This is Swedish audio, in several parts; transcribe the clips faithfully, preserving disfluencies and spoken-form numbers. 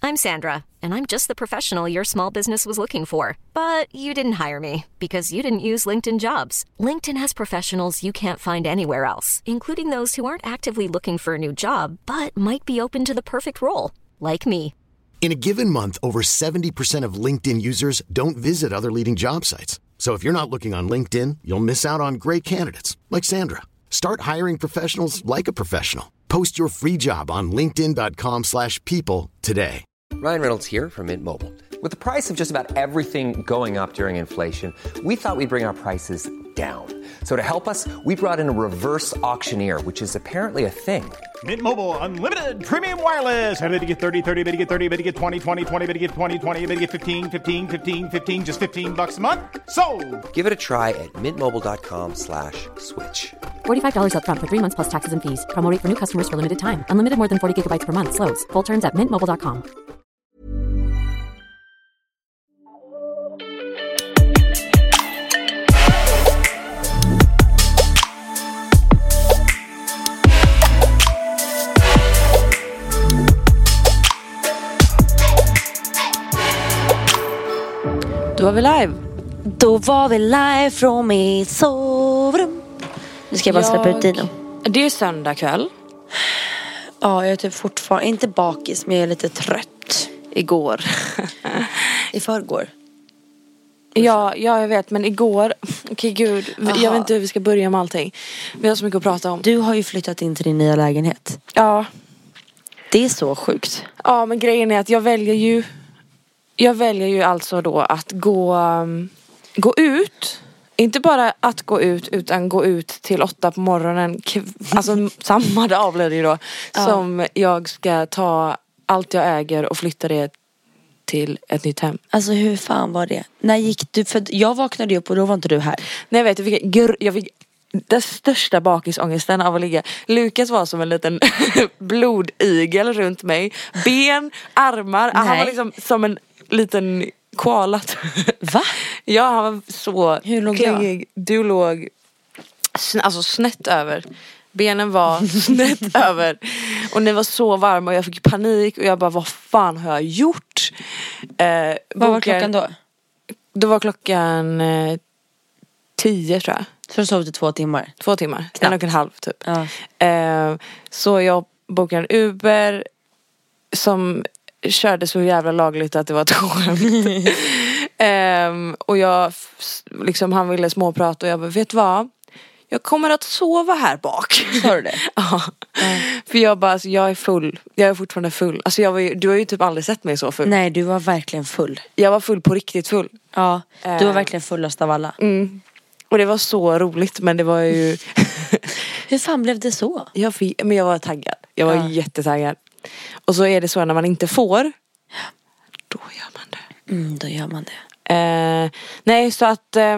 I'm Sandra, and I'm just the professional your small business was looking for. But you didn't hire me because you didn't use LinkedIn Jobs. LinkedIn has professionals you can't find anywhere else, including those who aren't actively looking for a new job, but might be open to the perfect role, like me. In a given month, over seventy percent of LinkedIn users don't visit other leading job sites. So if you're not looking on LinkedIn, you'll miss out on great candidates like Sandra. Start hiring professionals like a professional. Post your free job on linkedin dot com slash people today. Ryan Reynolds here from Mint Mobile. With the price of just about everything going up during inflation, we thought we'd bring our prices down. So to help us, we brought in a reverse auctioneer, which is apparently a thing. Mint Mobile Unlimited Premium Wireless. How to get thirty, thirty, how to get thirty, how to get twenty, twenty, twenty, how to get twenty, twenty, how to get fifteen, fifteen, fifteen, fifteen, just fifteen bucks a month? Sold! Give it a try at mintmobile.com slash switch. forty-five dollars up front for three months plus taxes and fees. Promo rate for new customers for limited time. Unlimited more than forty gigabytes per month. Slows full terms at mint mobile dot com. Då var vi live. Då var vi live från mitt sovrum. Nu ska jag bara släppa ut Dino. Det är söndag kväll. Ja, jag är typ fortfarande inte bakis, men jag är lite trött. Igår. I förrgår. Ja, ja, jag vet, men igår. Okej, gud, Aha. jag vet inte hur vi ska börja med allting. Vi har så mycket att prata om. Du har ju flyttat in till din nya lägenhet. Ja. Det är så sjukt. Ja, men grejen är att jag väljer ju Jag väljer ju alltså då att gå um, Gå ut. Inte bara att gå ut, utan gå ut till åtta på morgonen. Alltså samma dag blir det ju då. Ja. Som jag ska ta allt jag äger och flytta det till ett nytt hem. Alltså hur fan var det? När gick du? För jag vaknade upp och då var inte du här. Nej, jag vet, jag fick, gr- jag fick den största bakisångesten av att ligga. Lukas var som en liten blodigel runt mig. Ben, armar. Nej. Han var liksom som en liten koalat. Va? Ja, han var så. Hur låg klängig. Jag? Du låg sn- alltså snett över. Benen var snett över. Och ni var så varma och jag fick panik. Och jag bara, vad fan har jag gjort? Eh, vad var klockan då? Då var klockan eh, tio tror jag. Så du sov du två timmar? Två timmar, knappt. en och en halv typ. Ja. Eh, så jag bokade en Uber som körde så jävla lagligt att det var ett skämt. eh, och jag liksom, han ville småprata och jag bara, vet du vad? Jag kommer att sova här bak. Sa du det? Ja. Mm. För jag bara, alltså, jag är full. Jag är fortfarande full. Alltså jag var ju, du har ju typ aldrig sett mig så full. Nej, du var verkligen full. Jag var full på riktigt full. Ja, du var verkligen fullast av alla. Mm. Och det var så roligt, men det var ju... Hur fan blev det så? Jag, fick, men jag var taggad. Jag var ja. jättetaggad. Och så är det så när man inte får, då gör man det. Mm, då gör man det. Eh, nej, så att eh,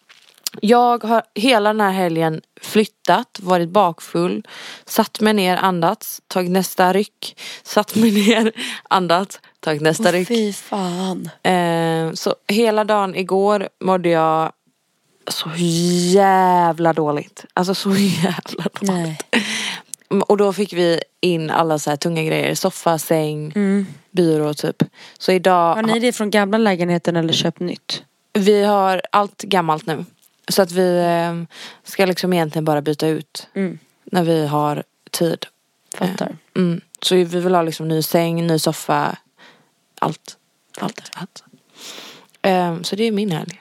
jag har hela den här helgen flyttat, varit bakfull, satt mig ner, andats, tagit nästa ryck, satt mig ner, andats, tagit nästa oh, ryck. Fy fan. Eh, så hela dagen igår mådde jag så jävla dåligt. Alltså så jävla dåligt. Nej. Och då fick vi in alla så här tunga grejer. Soffa, säng, mm. byrå typ. Så idag... Har ni det från gamla lägenheten eller köpt nytt? Vi har allt gammalt nu. Så att vi eh, ska liksom egentligen bara byta ut. Mm. När vi har tid. Fattar. Mm. Så vi vill ha liksom ny säng, ny soffa. Allt. Allt. allt. Um, så det är min helg.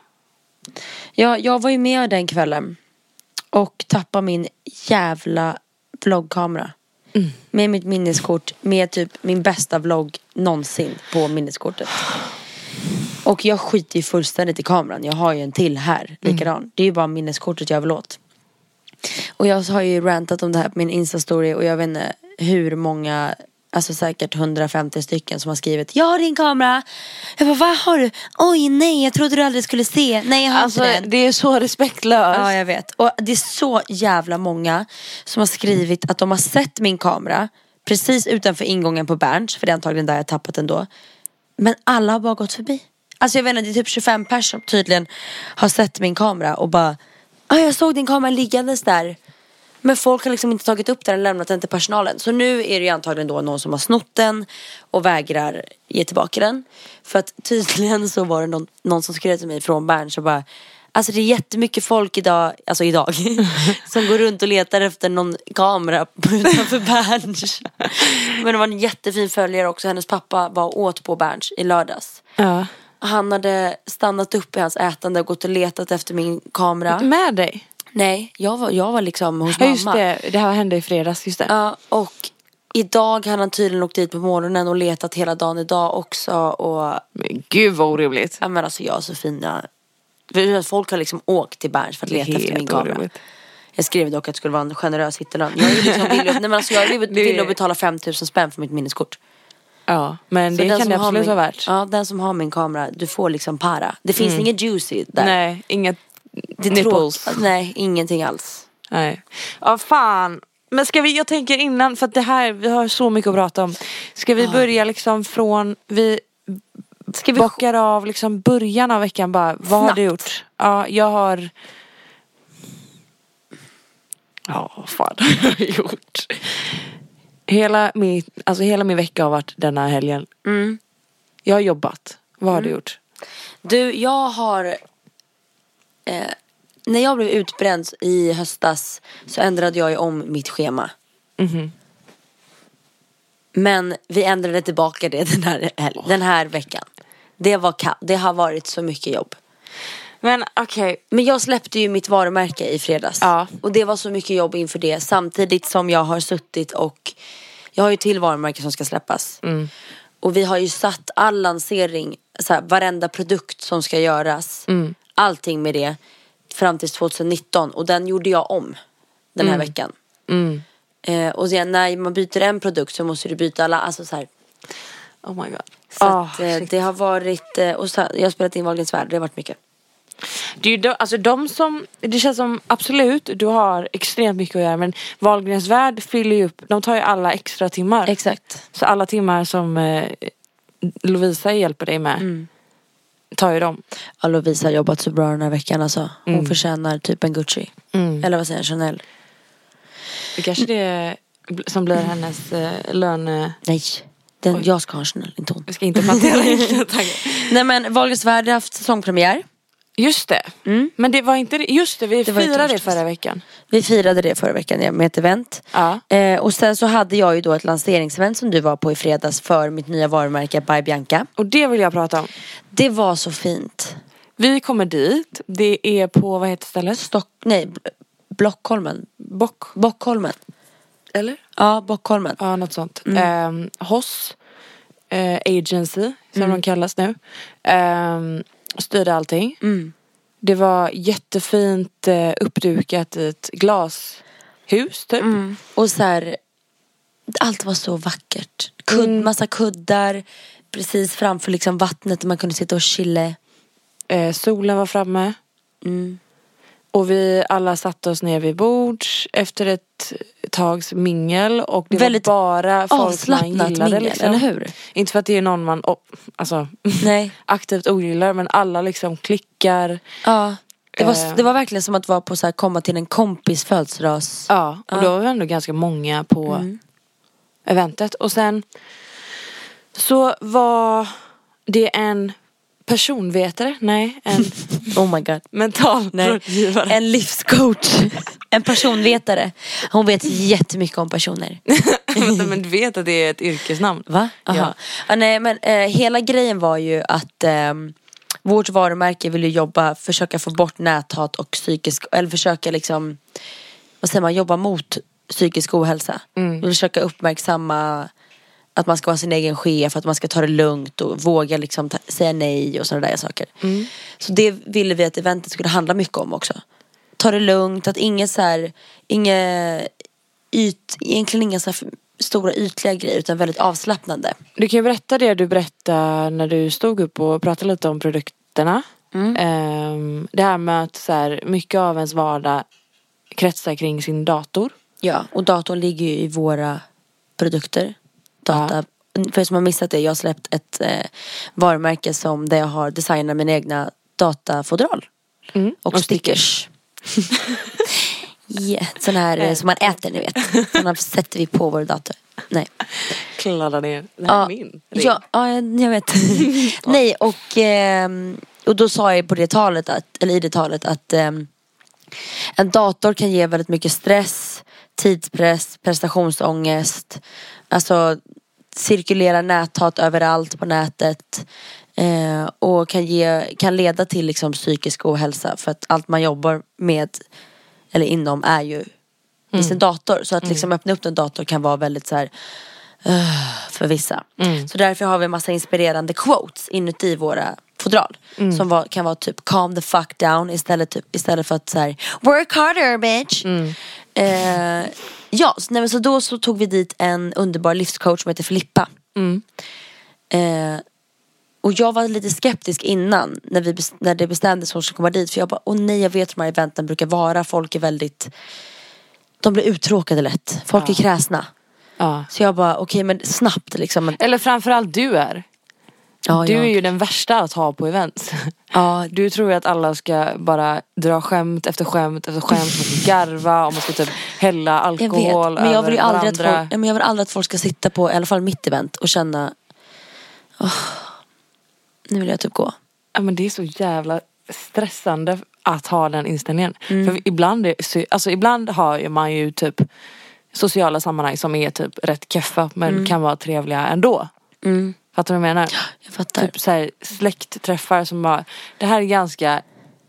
Ja, jag var ju med den kvällen. Och tappade min jävla vloggkamera. Mm. Med mitt minneskort. Med typ min bästa vlogg någonsin på minneskortet. Och jag skiter ju fullständigt i kameran. Jag har ju en till här, likadan. Mm. Det är ju bara minneskortet jag vill åt. Och jag har ju rantat om det här på min Insta-story. Och jag vet inte hur många... Alltså säkert hundrafemtio stycken som har skrivit, jag har din kamera. Jag bara, vad har du? Oj nej, jag trodde du aldrig skulle se. Nej, jag har alltså, inte den. Det är så respektlöst. Ja, jag vet. Och det är så jävla många som har skrivit att de har sett min kamera precis utanför ingången på Berns. För det är antagligen där jag tappat den då. Men alla har bara gått förbi. Alltså jag vet inte, det är typ tjugofem personer som tydligen har sett min kamera och bara, ah, jag såg din kamera liggandes där. Men folk har liksom inte tagit upp den och lämnat den till personalen. Så nu är det ju antagligen då någon som har snott den och vägrar ge tillbaka den. För att tydligen så var det någon, någon som skrev till mig från Berns och bara, alltså det är jättemycket folk idag, alltså idag, som går runt och letar efter någon kamera utanför Berns. Men det var en jättefin följare också. Hennes pappa var och åt på Berns i lördags. Ja. Han hade stannat upp i hans ätande och gått och letat efter min kamera. Med dig? Nej, jag var, jag var liksom hos Ja, mamma. just det, det här hände i fredags, just det. Ja, och idag har han tydligen åkt dit på morgonen och letat hela dagen idag också. Och Men gud vad orimligt. ja, men alltså jag är så fina. Folk har liksom åkt till Berns för att leta efter min kamera. Orimligt. Jag skrev dock att det skulle vara en generös hittelön. Jag är ju liksom villig, nej men alltså jag är villig att betala fem tusen spänn för mitt minneskort. Ja, men Så det kan det absolut min, vara värt. Ja, den som har min kamera, du får liksom para. Det finns mm. inget juicy där. Nej, inget det nipples. Tråk, nej, ingenting alls. Nej. Ja, fan. Men ska vi, jag tänker innan, för att det här, vi har så mycket att prata om. Ska vi börja liksom från, vi ska vi bockar av liksom början av veckan bara. Vad Snabbt. har du gjort? Ja, jag har... Ja, vad fan har jag gjort? Hela min, alltså hela min vecka har varit denna helgen. Mm. Jag har jobbat. Vad har mm. du gjort? Du, jag har... Eh, när jag blev utbränd i höstas så ändrade jag ju om mitt schema. Mm-hmm. Men vi ändrade tillbaka det den här, hel- den här veckan. Det, var ka- det har varit så mycket jobb. Men okej. Okay. Men jag släppte ju mitt varumärke i fredags. Ja. Och det var så mycket jobb inför det. Samtidigt som jag har suttit och... Jag har ju till varumärke som ska släppas. Mm. Och vi har ju satt all lansering, så här, varenda produkt som ska göras. Mm. Allting med det. Fram till tjugonitton. Och den gjorde jag om den här mm. veckan. Mm. Eh, och sen när man byter en produkt så måste du byta alla. Alltså så här. Oh my god. Så oh, att, eh, det har varit... Eh, och så, jag har spelat in Wahlgrens värld. Det har varit mycket. Det är ju de, alltså de som, det känns som absolut du har extremt mycket att göra, men Wahlgrens värld fyller ju upp, de tar ju alla extra timmar. Exakt. Så alla timmar som eh, Lovisa hjälper dig med mm. tar ju dem. Ja, Lovisa har jobbat så bra den här veckan alltså. Hon mm. förtjänar typ en Gucci. Mm. Eller vad säger jag, Chanel. Det kanske det är som blir hennes eh, lön. Nej, den, jag ska ha Chanel, inte hon. Jag ska inte plantera in. Nej men Wahlgrens värld har haft säsongpremiär. Just det. Mm. Men det var inte det. Just det, vi det firade det förra veckan. Vi firade det förra veckan ja, med ett event. Ja. Eh, och sen så hade jag ju då ett lanseringsevent som du var på i fredags för mitt nya varumärke By Bianca. Och det vill jag prata om. Det var så fint. Vi kommer dit. Det är på, vad heter stället? Stock, nej, Blockholmen. Bock. Bockholmen. Eller? Ja, Bockholmen. Ja, något sånt. Mm. Um, Hoss uh, Agency, som mm. de kallas nu. Um, styrde allting. Mm. Det var jättefint uh, uppdukat i ett glashus, typ. Mm. Och så här, allt var så vackert. Kudd, mm. Massa kuddar. Precis framför liksom vattnet där man kunde sitta och chilla. Uh, solen var framme. Mm. Och vi alla satte oss ner vid bords efter ett tags mingel. Och det väldigt var bara folk man gillade. Mingel, liksom. eller hur? Inte för att det är någon man oh, alltså, Nej. aktivt ogillar. Men alla liksom klickar. Ja, det var, det var verkligen som att vara på så här, komma till en kompis födelsedags. Ja, och ja. då var vi ändå ganska många på mm. eventet. Och sen så var det en personvetare, nej, en oh my god, mental rådgivare. En livscoach, en personvetare. Hon vet jättemycket om personer. Men du vet att det är ett yrkesnamn. Va? Aha. Ja. Ja, nej, men eh, hela grejen var ju att eh, vårt varumärke ville jobba, försöka få bort näthat och psykisk, eller försöka liksom, vad säger man, jobba mot psykisk ohälsa. Mm. Vi vill försöka uppmärksamma att man ska vara sin egen chef, att man ska ta det lugnt och våga liksom ta, säga nej och sådana där saker. Mm. Så det ville vi att eventet skulle handla mycket om också. Ta det lugnt, att inget så här, inga yt, egentligen inga så här stora ytliga grejer utan väldigt avslappnande. Du kan ju berätta det du berättade när du stod upp och pratade lite om produkterna. Mm. Um, det här med att så här, mycket av ens vardag kretsar kring sin dator. Ja, och datorn ligger ju i våra produkter. Data. Ja. För er som har missat det, jag har släppt ett eh, varumärke som där jag har designat mina egna datafodral. Mm. Och, och stickers. Yeah, sån här eh, som man äter, ni vet. Såna sätter vi på vår dator. Nej. Kladdar ner. Det här Ja, är min. ja, ja, jag, jag vet. Nej, och, eh, och då sa jag på det talet, att, eller i det talet, att eh, en dator kan ge väldigt mycket stress, tidspress, prestationsångest. Alltså cirkulera näthat överallt på nätet. Eh, och kan, ge, kan leda till liksom psykisk ohälsa. För att allt man jobbar med eller inom är ju i sin dator. Så att liksom öppna upp en dator kan vara väldigt så här uh, för vissa. Mm. Så därför har vi en massa inspirerande quotes inuti våra fodral. Mm. Som var, kan vara typ calm the fuck down istället, typ, istället för att så här work harder bitch. Mm. Eh, ja, så, nej, så då så tog vi dit en underbar livscoach som heter Filippa. Mm. Eh, och jag var lite skeptisk innan när, vi, när det bestämdes att hon skulle komma dit. För jag bara, åh nej, jag vet hur de här eventen brukar vara. Folk är väldigt, de blir uttråkade lätt. Folk ja. är kräsna. Ja. Så jag bara, okej okay, men snabbt liksom. Eller framförallt du är. Ja, du ja. är ju den värsta att ha på events. Ja. Du tror ju att alla ska bara dra skämt efter skämt efter skämt. Man ska garva och man ska typ hälla alkohol jag vet, men jag vill ju aldrig att folk, men jag vill aldrig att folk ska sitta på i alla fall mitt event och känna oh, nu vill jag typ gå. Ja men det är så jävla stressande att ha den inställningen. Mm. För ibland, är, alltså ibland har man ju typ sociala sammanhang som är typ rätt keffa men mm. kan vara trevliga ändå. Mm. Fattar du vad jag menar? Jag fattar. Typ så här släktträffar som bara, det här är ganska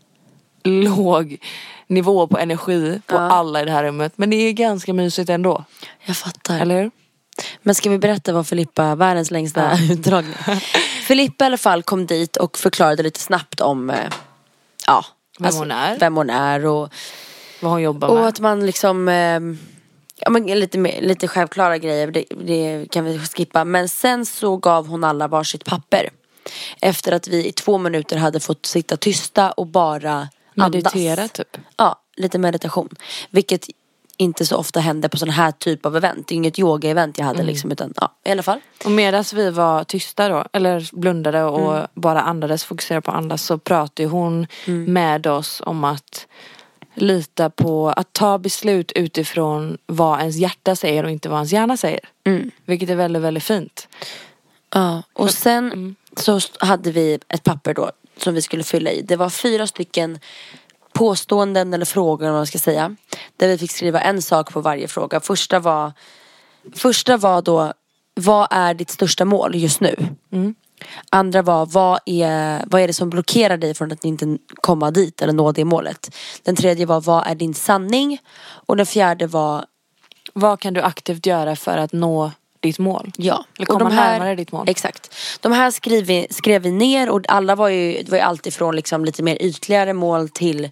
låg nivå på energi på ja. alla i det här rummet. Men det är ganska mysigt ändå. Jag fattar. Eller hur? Men ska vi berätta vad Filippa, världens längsta ja. utdragning. Filippa i alla fall kom dit och förklarade lite snabbt om eh, ja, vem, alltså, hon är. vem hon är och vad hon jobbar och med. Och att man liksom eh, ja, men lite, lite självklara grejer, det, det kan vi skippa. Men sen så gav hon alla varsitt papper. Efter att vi i två minuter hade fått sitta tysta och bara meditera andas. Typ. Ja, lite meditation. Vilket inte så ofta hände på sån här typ av event. Det är inget yoga-event jag hade mm. liksom, utan ja, i alla fall. Och medan vi var tysta då, eller blundade och mm. bara andades, fokuserade på andas, så pratade hon mm. med oss om att lita på att ta beslut utifrån vad ens hjärta säger och inte vad ens hjärna säger. Mm. Vilket är väldigt, väldigt fint. Ja, och sen mm. så hade vi ett papper då som vi skulle fylla i. Det var fyra stycken påståenden eller frågor, om man ska säga, där vi fick skriva en sak på varje fråga. Första var Första var då, vad är ditt största mål just nu? Mm. Andra var, vad är, vad är det som blockerar dig från att inte komma dit eller nå det målet? Den tredje var, vad är din sanning? Och den fjärde var, vad kan du aktivt göra för att nå ditt mål? Ja. Eller komma och de här, närmare ditt mål? Exakt. De här skrev vi, skrev vi ner och alla var ju, det var ju alltid från liksom lite mer ytligare mål till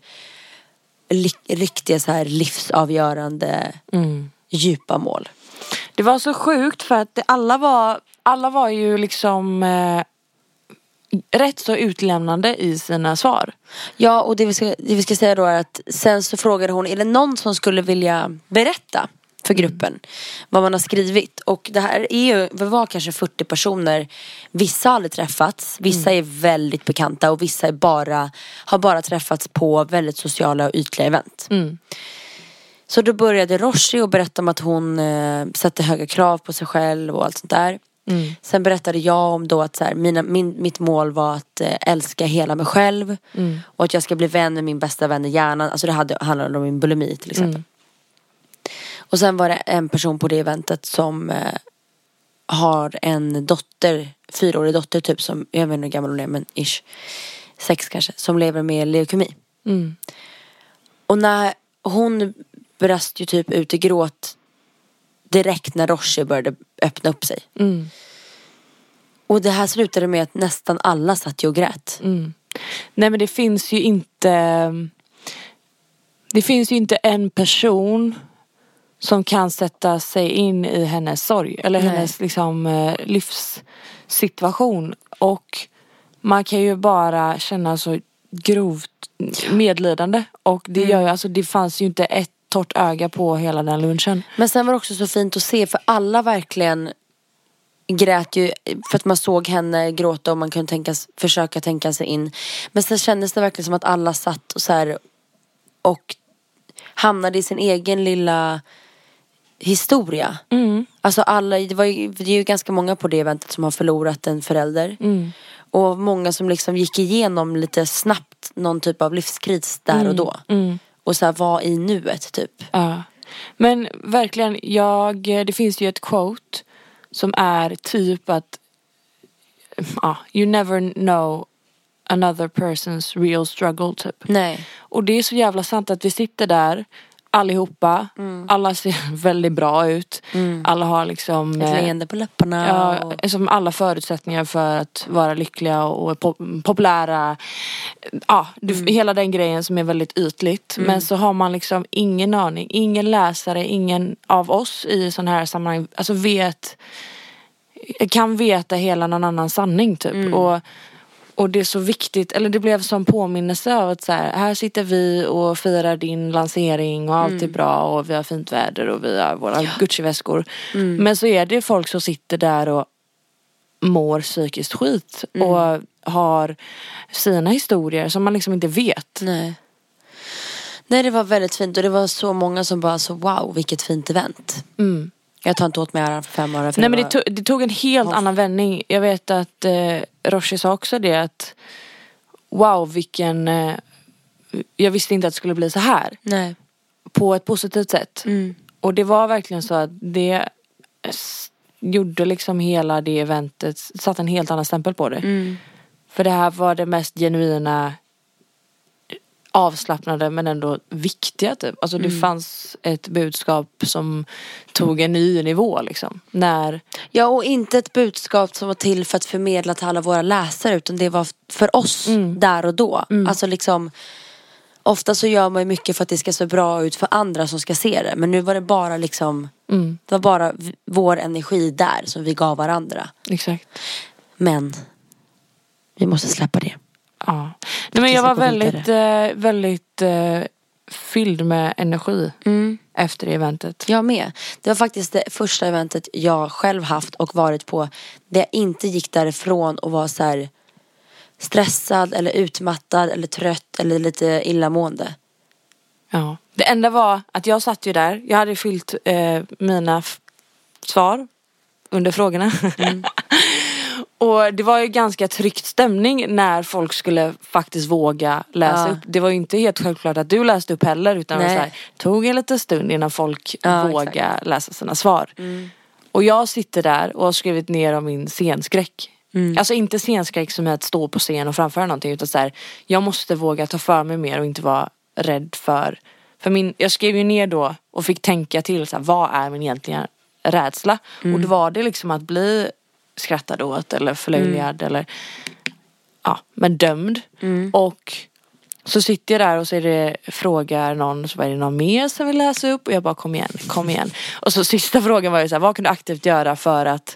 li, riktiga så här livsavgörande mm. djupa mål. Det var så sjukt för att det, alla var alla var ju liksom eh, rätt så utlämnande i sina svar. Ja, och det vi, ska, det vi ska säga då är att sen så frågade hon, är det någon som skulle vilja berätta för gruppen mm. vad man har skrivit? Och det här är ju, det var kanske fyrtio personer. Vissa har aldrig träffats, vissa mm. är väldigt bekanta och vissa är bara, har bara träffats på väldigt sociala och ytliga event. Mm. Så då började Roshi och berätta om att hon eh, sätter höga krav på sig själv och allt sånt där. Mm. Sen berättade jag om då att så här, mina, min, mitt mål var att eh, älska hela mig själv. Mm. Och att jag ska bli vän med min bästa vän i hjärnan. Alltså det hade, handlade om min bulimi till exempel. Mm. Och sen var det en person på det eventet som eh, har en dotter, fyraårig dotter typ, som, jag vet inte hur gammal hon är, men ish, sex kanske, som lever med leukemi. Mm. Och när hon brast ju typ ut i gråt direkt när Roshi började öppna upp sig. Mm. Och det här slutade med att nästan alla satt och grät. Mm. Nej, men det finns ju inte det finns ju inte en person som kan sätta sig in i hennes sorg eller Nej. hennes liksom livssituation, och man kan ju bara känna så grovt medlidande, och det gör ju, alltså det fanns ju inte ett torrt öga på hela den lunchen. Men sen var det också så fint att se, för alla verkligen grät ju för att man såg henne gråta och man kunde tänka, försöka tänka sig in. Men sen kändes det verkligen som att alla satt och så här och hamnade i sin egen lilla historia. Mm. Alltså alla, det, var ju, det är ju ganska många på det eventet som har förlorat en förälder. Mm. Och många som liksom gick igenom lite snabbt någon typ av livskris där Mm. och då. Mm. Och så här var i nuet typ. Ja. Men verkligen, jag, det finns ju ett quote som är typ att ja, you never know another person's real struggle typ. Nej. Och det är så jävla sant att vi sitter där allihopa, mm. alla ser väldigt bra ut. Mm. Alla har liksom ett leende på läpparna. Ja, och... som alla förutsättningar för att vara lyckliga och pop- populära. Ja, du, mm. hela den grejen som är väldigt ytligt. Mm. Men så har man liksom ingen aning, ingen läsare, ingen av oss i sån här sammanhang, alltså vet, kan veta hela någon annan sanning typ. Mm. Och Och det är så viktigt, eller det blev som påminnelse av att så här, här sitter vi och firar din lansering och allt mm. är bra och vi har fint väder och vi har våra ja. Gucci-väskor. Mm. Men så är det folk som sitter där och mår psykiskt skit mm. och har sina historier som man liksom inte vet. Nej. Nej, det var väldigt fint och det var så många som bara så wow, vilket fint event. Mm. Jag tar inte åt mig äran för fem år. För Nej, men var... det, tog, det tog en helt oh. annan vändning. Jag vet att eh, Roshi sa också det att wow, vilken eh, jag visste inte att det skulle bli så här. Nej. På ett positivt sätt. Mm. Och det var verkligen så att det s- gjorde liksom hela det eventet, satt en helt annan stämpel på det. Mm. För det här var det mest genuina, avslappnade men ändå viktiga typ. Alltså det mm. fanns ett budskap som tog en ny nivå liksom. När... Ja, och inte ett budskap som var till för att förmedla till alla våra läsare, utan det var för oss mm. där och då. Mm. Alltså liksom, ofta så gör man ju mycket för att det ska se bra ut för andra som ska se det. Men nu var det bara liksom mm. det var bara v- vår energi där som vi gav varandra. Exakt. Men vi måste släppa det. Ja. Nej, men jag var väldigt eh, väldigt eh, fylld med energi mm. efter det eventet. Jag med. Det var faktiskt det första eventet jag själv haft och varit på där jag inte gick därifrån och var så här stressad eller utmattad eller trött eller lite illamående. Ja. Det enda var att jag satt ju där. Jag hade fyllt eh, mina f- svar under frågorna. Mm. Och det var ju ganska tryckt stämning när folk skulle faktiskt våga läsa ja. upp. Det var ju inte helt självklart att du läste upp heller, utan det så här, tog en liten stund innan folk ja, vågade läsa sina svar. Mm. Och jag sitter där och har skrivit ner om min scenskräck. Mm. Alltså inte scenskräck som är att stå på scen och framföra någonting, utan så här, jag måste våga ta för mig mer och inte vara rädd för... För min, jag skrev ju ner då och fick tänka till så här, vad är min egentliga rädsla? Mm. Och då var det liksom att bli skrattad åt eller förlöjligad mm. eller ja, men dömd. Mm. Och så sitter jag där och så är det, frågar någon, så är det någon mer som vill läsa upp, och jag bara kom igen, kom igen. Och så sista frågan var ju så här, vad kan du aktivt göra för att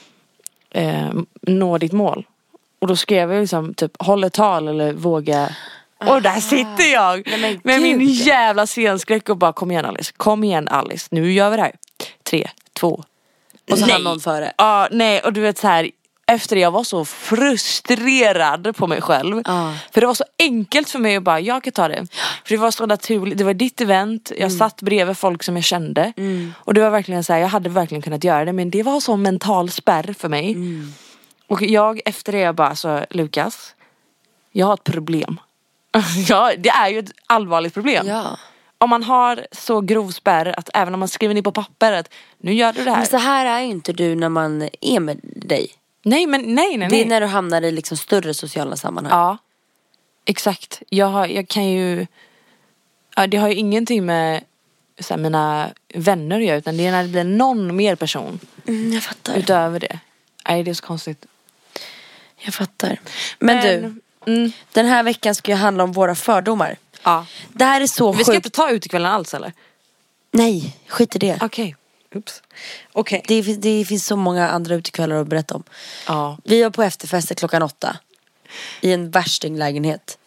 eh, nå ditt mål? Och då skrev jag liksom typ, håll ett tal eller våga. Och där sitter jag Nej, med min jävla scenskräck och bara, kom igen Alice, kom igen Alice, nu gör vi det här. Tre, två. Och så hann någon före. Ja, nej, och du vet så här, efter det jag var så frustrerad på mig själv. Ah. För det var så enkelt för mig att bara, jag kan ta det. För det var så naturligt, det var ditt event. Jag mm. satt bredvid folk som jag kände. Mm. Och det var verkligen så här, jag hade verkligen kunnat göra det. Men det var så mental spärr för mig. Mm. Och jag efter det jag bara, så Lukas, jag har ett problem. Ja, det är ju ett allvarligt problem. Ja. Om man har så grov spärr att även om man skriver ner på pappret, nu gör du det här. Men så här är ju inte du när man är med dig. Nej, men nej, nej, nej. Det är när du hamnar i liksom större sociala sammanhang. Ja, exakt. Jag, har, jag kan ju... Ja, det har ju ingenting med så här, mina vänner att göra, utan det är när det blir någon mer person. Mm, jag fattar. Utöver det. Nej, det är så konstigt. Jag fattar. Men, men du, mm. den här veckan ska ju handla om våra fördomar. Ja. Det här är så Vi sjukt. ska inte ta utekvällen alls, eller? Nej, skit i det. Okej. Okay. Oops. Okay. Det, det finns så många andra utekvällar att berätta om. Ja. Vi var på efterfester klockan åtta. I en värstinglägenhet.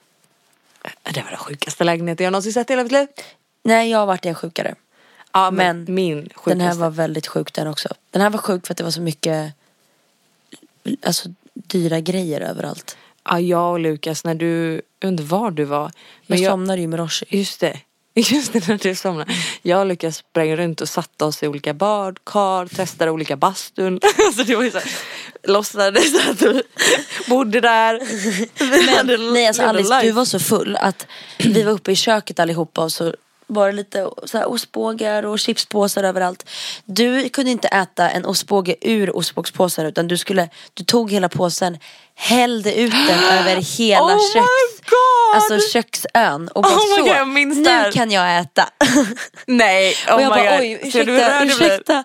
Det var den sjukaste lägenheten jag någonsin sett i hela mitt liv. Nej, jag har varit en sjukare. Ja, men, men min sjukaste. Den här var väldigt sjuk den också. Den här var sjuk för att det var så mycket, alltså, dyra grejer överallt. Ja, jag och Lukas, när du, undrar var du var. Men jag, jag somnade ju med Roshi. Just det. Just det, när du somnade. Jag och Lukas sprang runt och satte oss i olika badkar, testade olika bastun. Alltså det var ju så här, låtsades att du bodde där. Men nej, alltså Alice, du var så full att vi var uppe i köket allihopa och så var det lite så här ostbågar och chipspåsar överallt. Du kunde inte äta en ostbåge ur ostbågspåsen, utan du skulle, du tog hela påsen, hällde ut den över hela Oh köks, my God! alltså köksön och bara Oh my så, God, jag minns nu där. kan jag äta. Nej, oh och jag my bara, God. oj, Ser du hur ursäkta, rörd du blir? ursäkta.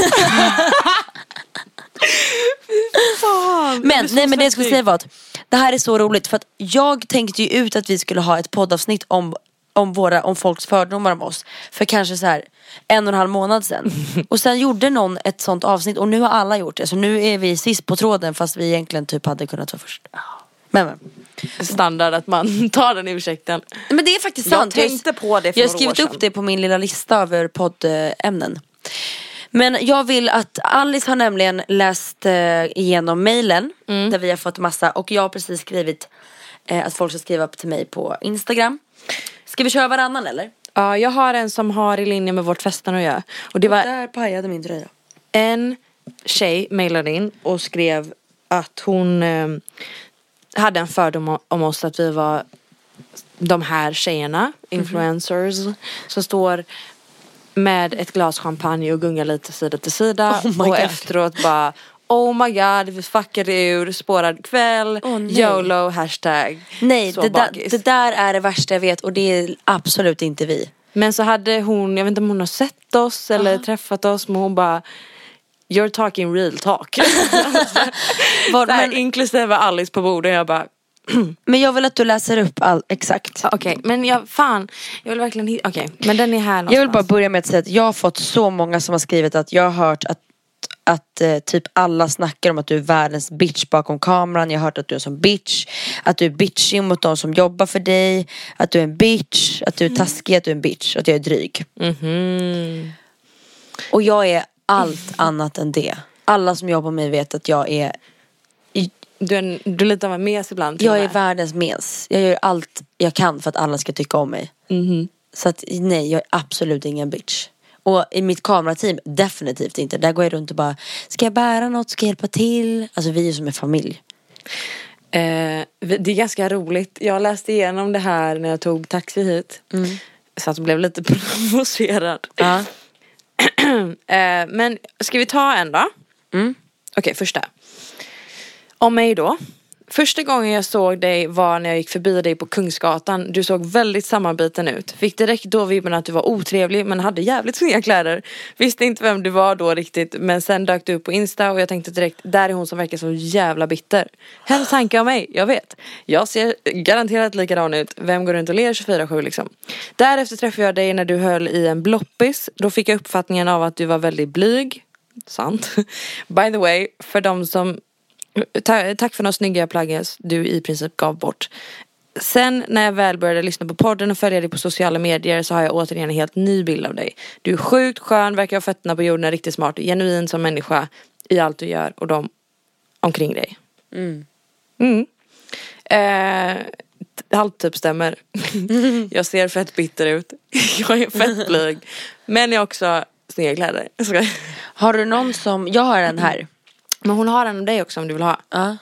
Fan, Men, det nej men det jag skulle svettig. säga var att det här är så roligt, för att jag tänkte ju ut att vi skulle ha ett poddavsnitt om om våra, om folks fördomar om oss för kanske så här en och en halv månad sedan. Och sen gjorde någon ett sånt avsnitt och nu har alla gjort det. Så nu är vi sist på tråden, fast vi egentligen typ hade kunnat vara först. Men, men. Standard att man tar den ursäkten. Men det är faktiskt Jag sant. tänkte på det för Jag har några skrivit år upp sedan. det på min lilla lista över poddämnen. Men jag vill att Alice har nämligen läst eh, igenom mejlen Mm. där vi har fått massa, och jag har precis skrivit eh, att folk ska skriva till mig på Instagram. Ska vi köra varannan eller? Ja, jag har en som har i linje med vårt festen att göra. Och det var Där pajade min tröja. en tjej mejlade in och skrev att hon eh, hade en fördom om- om oss, att vi var de här tjejerna, influencers, som står med ett glas champagne och gungar lite sida till sida. Oh my och God. efteråt bara, oh my god, vi fuckade ur, spårad kväll, Åh, nej. YOLO, hashtag. Nej, så det där, bakis. det där är det värsta jag vet, och det är absolut inte vi. Men så hade hon, jag vet inte om hon har sett oss eller träffat oss, men hon bara, you're talking real talk. Var, Så här, men, inklusive Alice på bordet. Jag bara, men jag vill att du läser upp all, exakt. okej, okay, men jag, fan, jag vill verkligen hitta, okej, okay, men den är här någonstans. Jag vill bara börja med att säga att jag har fått så många som har skrivit att jag har hört att att eh, typ alla snackar om att du är världens bitch bakom kameran. Jag har hört att du är som bitch, att du är bitchig mot de som jobbar för dig, att du är en bitch, att du är taskig, att du är en bitch, att jag är dryg. Mhm. Och jag är allt annat än det. Alla som jobbar med mig vet att jag är Du är, en, du är lite av en mes ibland. till jag och är med. världens mes. Jag gör allt jag kan för att alla ska tycka om mig. Mhm. Så att nej, jag är absolut ingen bitch. Och i mitt kamerateam, definitivt inte. Där går jag runt och bara, ska jag bära något, ska jag hjälpa till? Alltså vi är som en familj. Eh, det är ganska roligt. Jag läste igenom det här när jag tog taxi hit. Mm. Så att jag blev lite provocerad. Ja. eh, men ska vi ta en då? Mm. Okej, första. Om mig då. Första gången jag såg dig var när jag gick förbi dig på Kungsgatan. Du såg väldigt sammanbiten ut. Fick direkt då vibben att du var otrevlig, men hade jävligt snygga kläder. Visste inte vem du var då riktigt, men sen dök du upp på Insta och jag tänkte direkt, där är hon som verkar så jävla bitter. Hennes tanke om mig, jag vet. Jag ser garanterat likadan ut. Vem går runt och ler tjugofyra sju liksom? Därefter träffade jag dig när du höll i en bloppis. Då fick jag uppfattningen av att du var väldigt blyg. Sant. By the way, för de som Ta- tack för de snygga plaggen du i princip gav bort. Sen när jag väl började lyssna på podden och följa dig på sociala medier, så har jag återigen en helt ny bild av dig. Du är sjukt skön, verkar ha fötterna på jorden, riktigt smart, genuin som människa i allt du gör och de omkring dig. Mm. Mm. Eh, allt typ stämmer. Jag ser fett bitter ut. Jag är fett blyg. Men jag har också snygga kläder. Jag skojar. Har du någon som, jag har en här. Men hon har en om dig också om du vill ha. Ja.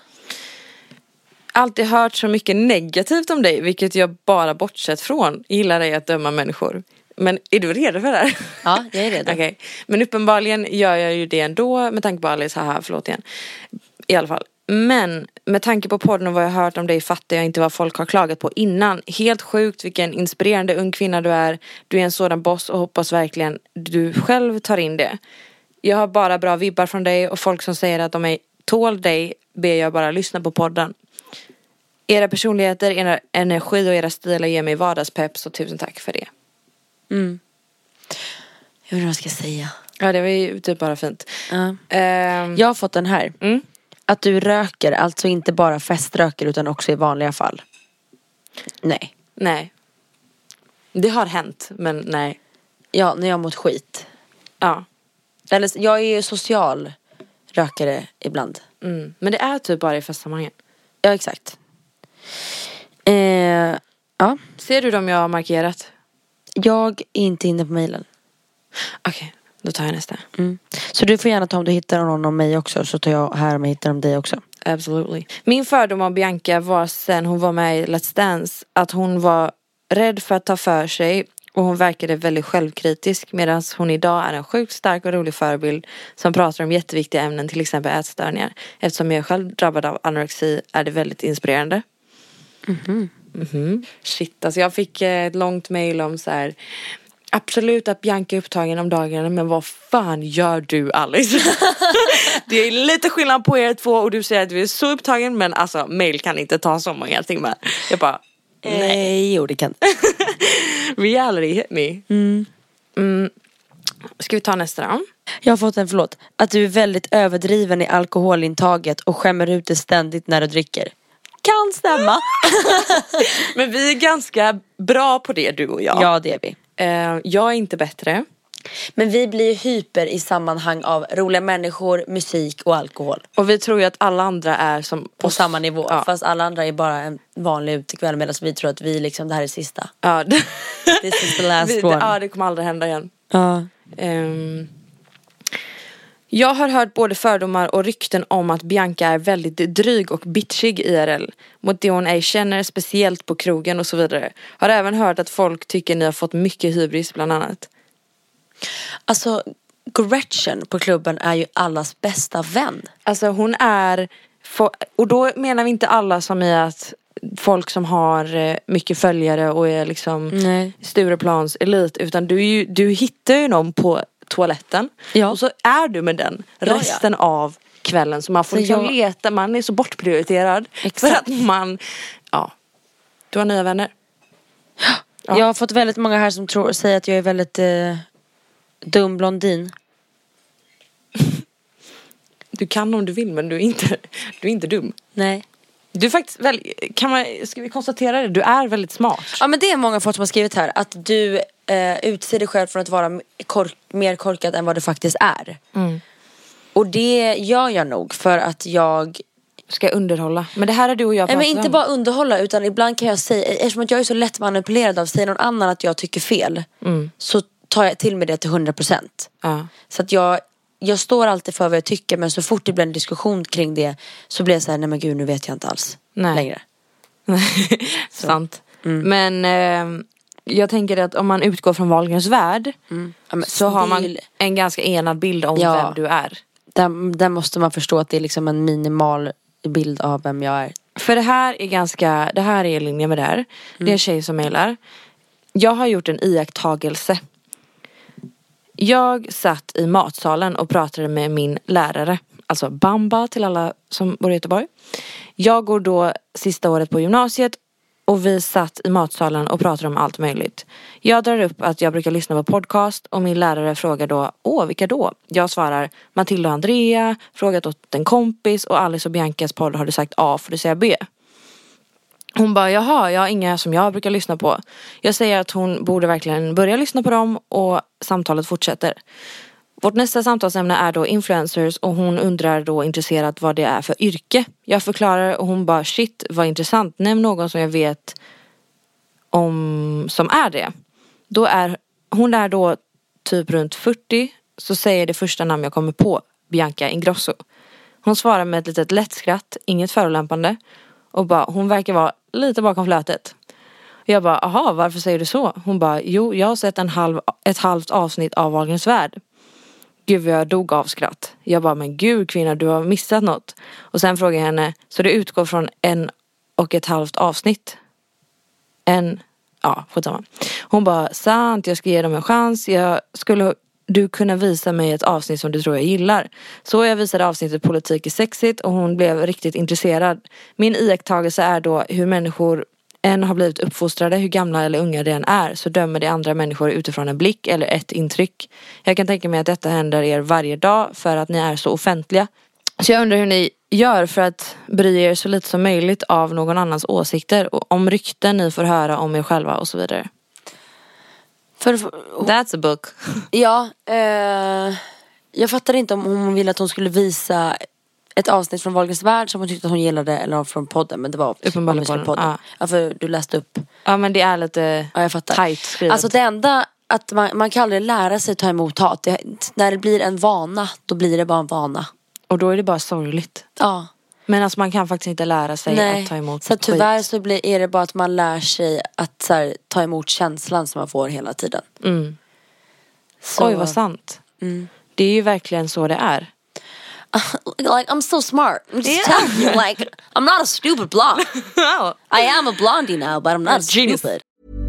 Alltid hört så mycket negativt om dig, vilket jag bara bortsett från. Gillar dig att döma människor. Men är du redo för det här? Ja, jag är redo. Okej. Men uppenbarligen gör jag ju det ändå med tanke på Alice. Haha, förlåt igen. I alla fall. Men med tanke på podden och vad jag har hört om dig fattar jag inte vad folk har klagat på innan. Helt sjukt vilken inspirerande ung kvinna du är. Du är en sådan boss och hoppas verkligen du själv tar in det. Jag har bara bra vibbar från dig och folk som säger att de är tål dig ber jag bara lyssna på podden. Era personligheter, era energi och era stilar ger mig vardagspepp, så tusen tack för det. Mm. Jag vet inte vad jag ska säga. Ja, det var ju typ bara fint. Ja. Ehm, Jag har fått den här. Mm. Att du röker, alltså inte bara feströker utan också i vanliga fall. Nej. Nej. Det har hänt, men nej. Ja, när jag har mått skit. Ja. Eller, jag är ju social rökare ibland. Mm. Men det är typ bara i festsammanhangen. Ja, exakt. Eh, ja. Ser du dem jag har markerat? Jag är inte inne på mejlen. Okej, okay, då tar jag nästa. Mm. Så du får gärna ta om du hittar någon om mig också. Så tar jag här om jag hittar om dig också. Absolutely. Min fördom om Bianca var sen hon var med i Let's Dance att hon var rädd för att ta för sig. Och hon verkade väldigt självkritisk. Medan hon idag är en sjukt stark och rolig förebild som pratar om jätteviktiga ämnen, till exempel ätstörningar. Eftersom jag är själv drabbad av anorexi är det väldigt inspirerande. Mhm. Mhm. Shit, alltså jag fick ett långt mejl om så här: absolut att Bianca är upptagen om dagarna, men vad fan gör du, Alice? Det är lite skillnad på er två och du säger att du är så upptagen, men alltså mejl kan inte ta så många timmar. Jag bara, nej, jo det kan. Reality hit me. Mm. Mm. Ska vi ta nästa då? Jag har fått en förlåt. Att du är väldigt överdriven i alkoholintaget och skämmer ut det ständigt när du dricker. Kan stämma. Men vi är ganska bra på det, du och jag. Ja, det är vi. Uh, jag är inte bättre. Men vi blir hyper i sammanhang av roliga människor, musik och alkohol. Och vi tror ju att alla andra är som på oss. Samma nivå. Ja. Fast alla andra är bara en vanlig utekväll, medan vi tror att vi liksom, det här är sista. Ja. This is the last vi, one. Ja, det kommer aldrig hända igen. Ja. Um, jag har hört både fördomar och rykten om att Bianca är väldigt dryg och bitchig I R L. Mot det hon ej känner, speciellt på krogen och så vidare. Har även hört att folk tycker ni har fått mycket hybris bland annat. Alltså, Gretchen på klubben är ju allas bästa vän. Alltså hon är, och då menar vi inte alla som i att folk som har mycket följare och är liksom Nej. Stureplans elit, utan du, är ju, du hittar ju någon på toaletten, ja. Och så är du med den resten ja, ja. av kvällen, så man får så liksom jag... leta, man är så bortprioriterad. Exakt. För att man, ja, du har nya vänner. Ja. Jag har fått väldigt många här som tror, säger att jag är väldigt eh, dum blondin. Du kan om du vill, men du är inte, du är inte dum. Nej. Du är faktiskt väl, kan man, ska vi konstatera det? Du är väldigt smart. Ja, men det är många folk som har skrivit här att du eh, utser dig själv från att vara kork, mer korkad än vad du faktiskt är. Mm. Och det gör jag nog för att jag ska underhålla. Men det här är du och jag pratar om. Nej, men inte bara underhålla, utan ibland kan jag säga, eftersom att jag är så lätt manipulerad av, säger någon annan att jag tycker fel, mm. så tar jag till med det till hundra procent. Ja. Så att jag Jag står alltid för vad jag tycker, men så fort det blir en diskussion kring det så blir jag så här, nej men gud, nu vet jag inte alls nej. längre. Sant. Mm. Men eh, jag tänker att om man utgår från Wahlgrens värld, mm. ja, så har man en ganska enad bild om ja. vem du är. Där, där måste man förstå att det är liksom en minimal bild av vem jag är. För det här är ganska, det här är i linje med det här. Mm. Det är en tjej som mejlar. Jag har gjort en iakttagelse. Jag satt i matsalen och pratade med min lärare. Alltså Bamba till alla som bor i Göteborg. Jag går då sista året på gymnasiet. Och vi satt i matsalen och pratade om allt möjligt. Jag drar upp att jag brukar lyssna på podcast. Och min lärare frågar då, åh vilka då? Jag svarar, Matilda och Andrea. Frågat åt en kompis. Och Alice och Biancas podd har du sagt A, får du säga B. Hon bara, jaha, jag har inga som jag brukar lyssna på. Jag säger att hon borde verkligen börja lyssna på dem. Och samtalet fortsätter. Vårt nästa samtalsämne är då influencers. Och hon undrar då intresserat vad det är för yrke. Jag förklarar och hon bara, shit vad intressant. Nämn någon som jag vet om som är det. Då är hon är då typ runt fyrtio. Så säger det första namn jag kommer på, Bianca Ingrosso. Hon svarar med ett litet lätt skratt, inget förolämpande. Och bara, hon verkar vara lite bakom flötet. Jag bara, aha, varför säger du så? Hon bara, jo, jag har sett en halv, ett halvt avsnitt av Wahlgrens värld. Gud, jag dog av skratt. Jag bara, men gud kvinna, du har missat något. Och sen frågar jag henne, så det utgår från en och ett halvt avsnitt? En, ja, skitsamma. Hon bara, sant, jag ska ge dem en chans. Jag skulle du kunna visa mig ett avsnitt som du tror jag gillar. Så jag visade avsnittet Politik är sexigt och hon blev riktigt intresserad. Min iakttagelse är då hur människor än har blivit uppfostrade, hur gamla eller unga det än är, så dömer de andra människor utifrån en blick eller ett intryck. Jag kan tänka mig att detta händer er varje dag för att ni är så offentliga. Så jag undrar hur ni gör för att bry er så lite som möjligt av någon annans åsikter och om rykten ni får höra om er själva och så vidare. För, That's a book. Ja, eh, jag fattar inte om hon ville att hon skulle visa ett avsnitt från Wahlgrens värld som hon tyckte att hon gillade, eller från podden, men det var uppenbarligen podden. podden. Ja. Ja, för du läste upp. Ja, men det är lite ja, jag fattar. tight skrivet. Alltså det enda, att man, man kan aldrig lära sig ta emot hat. Det, när det blir en vana, då blir det bara en vana. Och då är det bara sorgligt. Ja. Men alltså man kan faktiskt inte lära sig Nej. att ta emot så tyvärr skit. så blir, är det bara att man lär sig att så här, ta emot känslan som man får hela tiden. Mm. Så, Oj, vad sant. Mm. Det är ju verkligen så det är. Like, I'm so smart. I'm just yeah. telling you, like, I'm not a stupid blonde. I am a blondie now, but I'm not a stupid.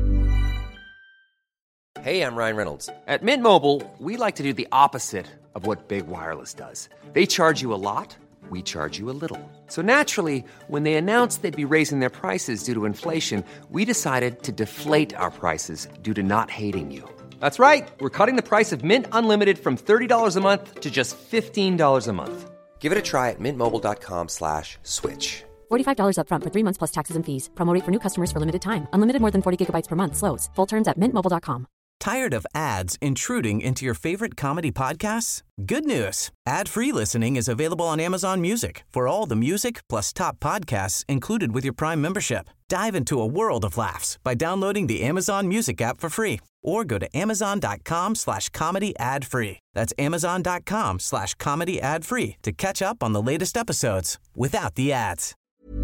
Hey, I'm Ryan Reynolds. At Mint Mobile, we like to do the opposite of what Big Wireless does. They charge you a lot, we charge you a little. So naturally, when they announced they'd be raising their prices due to inflation, we decided to deflate our prices due to not hating you. That's right. We're cutting the price of Mint Unlimited from thirty dollars a month to just fifteen dollars a month. Give it a try at mintmobile.com slash switch. forty-five dollars up front for three months plus taxes and fees. Promo rate for new customers for limited time. Unlimited more than forty gigabytes per month slows. Full terms at mint mobile dot com. Tired of ads intruding into your favorite comedy podcasts? Good news. Ad-free listening is available on Amazon Music for all the music plus top podcasts included with your Prime membership. Dive into a world of laughs by downloading the Amazon Music app for free or go to amazon.com slash comedy ad free. That's amazon.com slash comedy ad free to catch up on the latest episodes without the ads.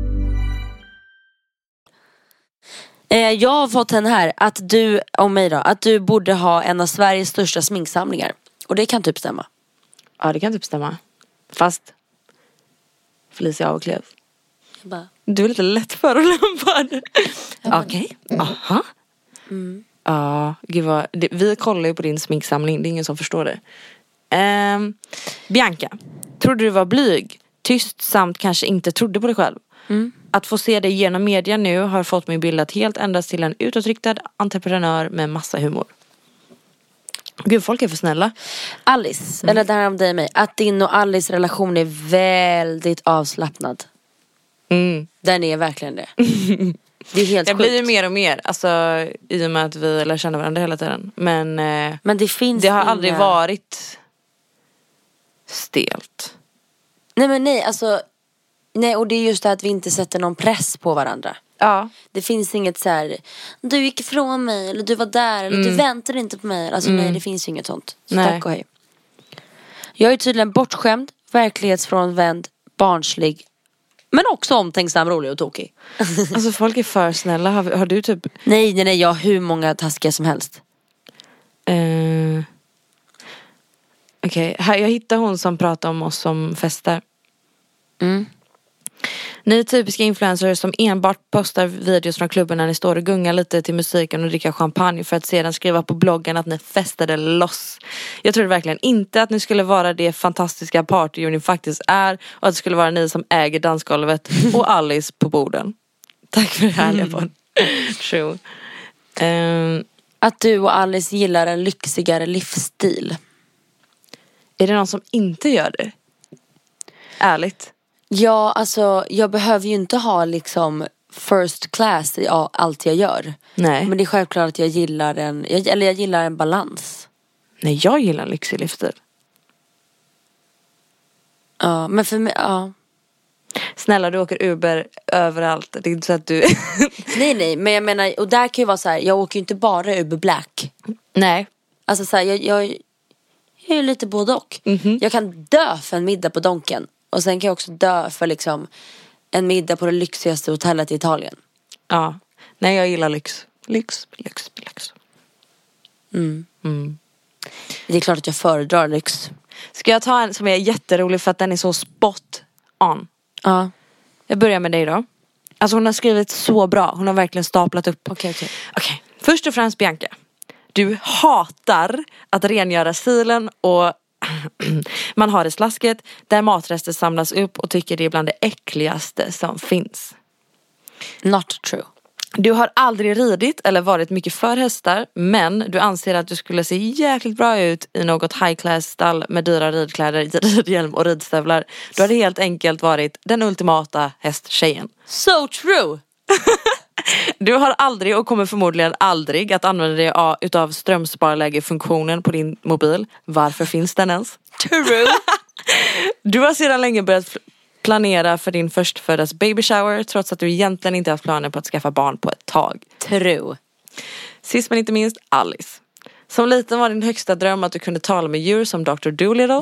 Eh, jag har fått den här att du, om mig då, att du borde ha en av Sveriges största sminksamlingar. Och det kan typ stämma. Ja, det kan typ stämma. Fast Felicia avklev. Bara... Du är lite lätt förolämpad. Okej, okay. Aha. Mm. Ja, gud vad, det, vi kollar ju på din sminksamling. Det är ingen som förstår det. um, Bianca, trodde du var blyg, tyst samt kanske inte trodde på dig själv. Mm. Att få se dig genom media nu har fått mig bildat helt endast till en utåtriktad entreprenör med massa humor. Gud, folk är för snälla. Alice, Mm. eller det här om dig och mig, att din och Alice relation är väldigt avslappnad. Mm. Den är verkligen det. Det är helt det sjukt. blir ju mer och mer, alltså, i och med att vi lär känna varandra hela tiden. Men, eh, Men det finns det har inga... aldrig varit stelt. Nej men nej, alltså nej, och det är just det att vi inte sätter någon press på varandra. Ja. Det finns inget så här: du gick ifrån mig, eller du var där, eller Mm. du väntade inte på mig. Alltså Mm. nej, det finns ju inget sånt. Så Nej. tack och hej. Jag är tydligen bortskämd, verklighetsfrånvänd, barnslig, men också omtänksam, rolig och tokig. Alltså folk är för snälla. Har, har du typ Nej, nej, nej, jag har hur många taskiga som helst. eh, Okej, okay. Jag hittade hon som pratar om oss som festar. Mm. Ni är typiska influencers som enbart postar videos från klubben när ni står och gungar lite till musiken och dricker champagne för att sedan skriva på bloggen att ni festade loss. Jag trodde verkligen inte att ni skulle vara det fantastiska partydjur ni faktiskt är och att det skulle vara ni som äger dansgolvet och Alice på borden. Tack för det härliga podd. True. Um, Att du och Alice gillar en lyxigare livsstil. är det någon som inte gör det? Ärligt. Ja, alltså jag behöver ju inte ha liksom first class i allt jag gör. Nej. Men det är självklart att jag gillar en, jag, eller jag gillar en balans. Nej, jag gillar en lyxig livsstil. Ja, men för mig, ja. Snälla, du åker Uber överallt. Det är inte så att du... Nej, nej, men jag menar, och där kan ju vara så här, jag åker ju inte bara Uber Black. Nej. Alltså så här, jag, jag, jag är lite både och. Mm-hmm. Jag kan dö för en middag på Donken. Och sen kan jag också dö för liksom en middag på det lyxigaste hotellet i Italien. Ja. Nej, jag gillar lyx. Lyx, lyx, lyx. Mm. Mm. Det är klart att jag föredrar lyx. Ska jag ta en som är jätterolig för att den är så spot on? Ja. Jag börjar med dig då. Alltså hon har skrivit så bra. Hon har verkligen staplat upp. Okej, okej. Okej. Först och främst, Bianca. Du hatar att rengöra silen och man har det slasket där matrester samlas upp och tycker det är bland det äckligaste som finns. Not true. Du har aldrig ridit eller varit mycket för hästar, men du anser att du skulle se jäkligt bra ut i något high class stall med dyra ridkläder, ridhjälm och ridstövlar. Du hade helt enkelt varit den ultimata hästtjejen. So true. Du har aldrig och kommer förmodligen aldrig att använda dig av utav strömsparlägefunktionen på din mobil. Varför finns den ens? True. Du har sedan länge börjat planera för din förstföddas baby shower trots att du egentligen inte haft planer på att skaffa barn på ett tag. True. Sist men inte minst, Alice. Som liten var din högsta dröm att du kunde tala med djur som doktor Dolittle.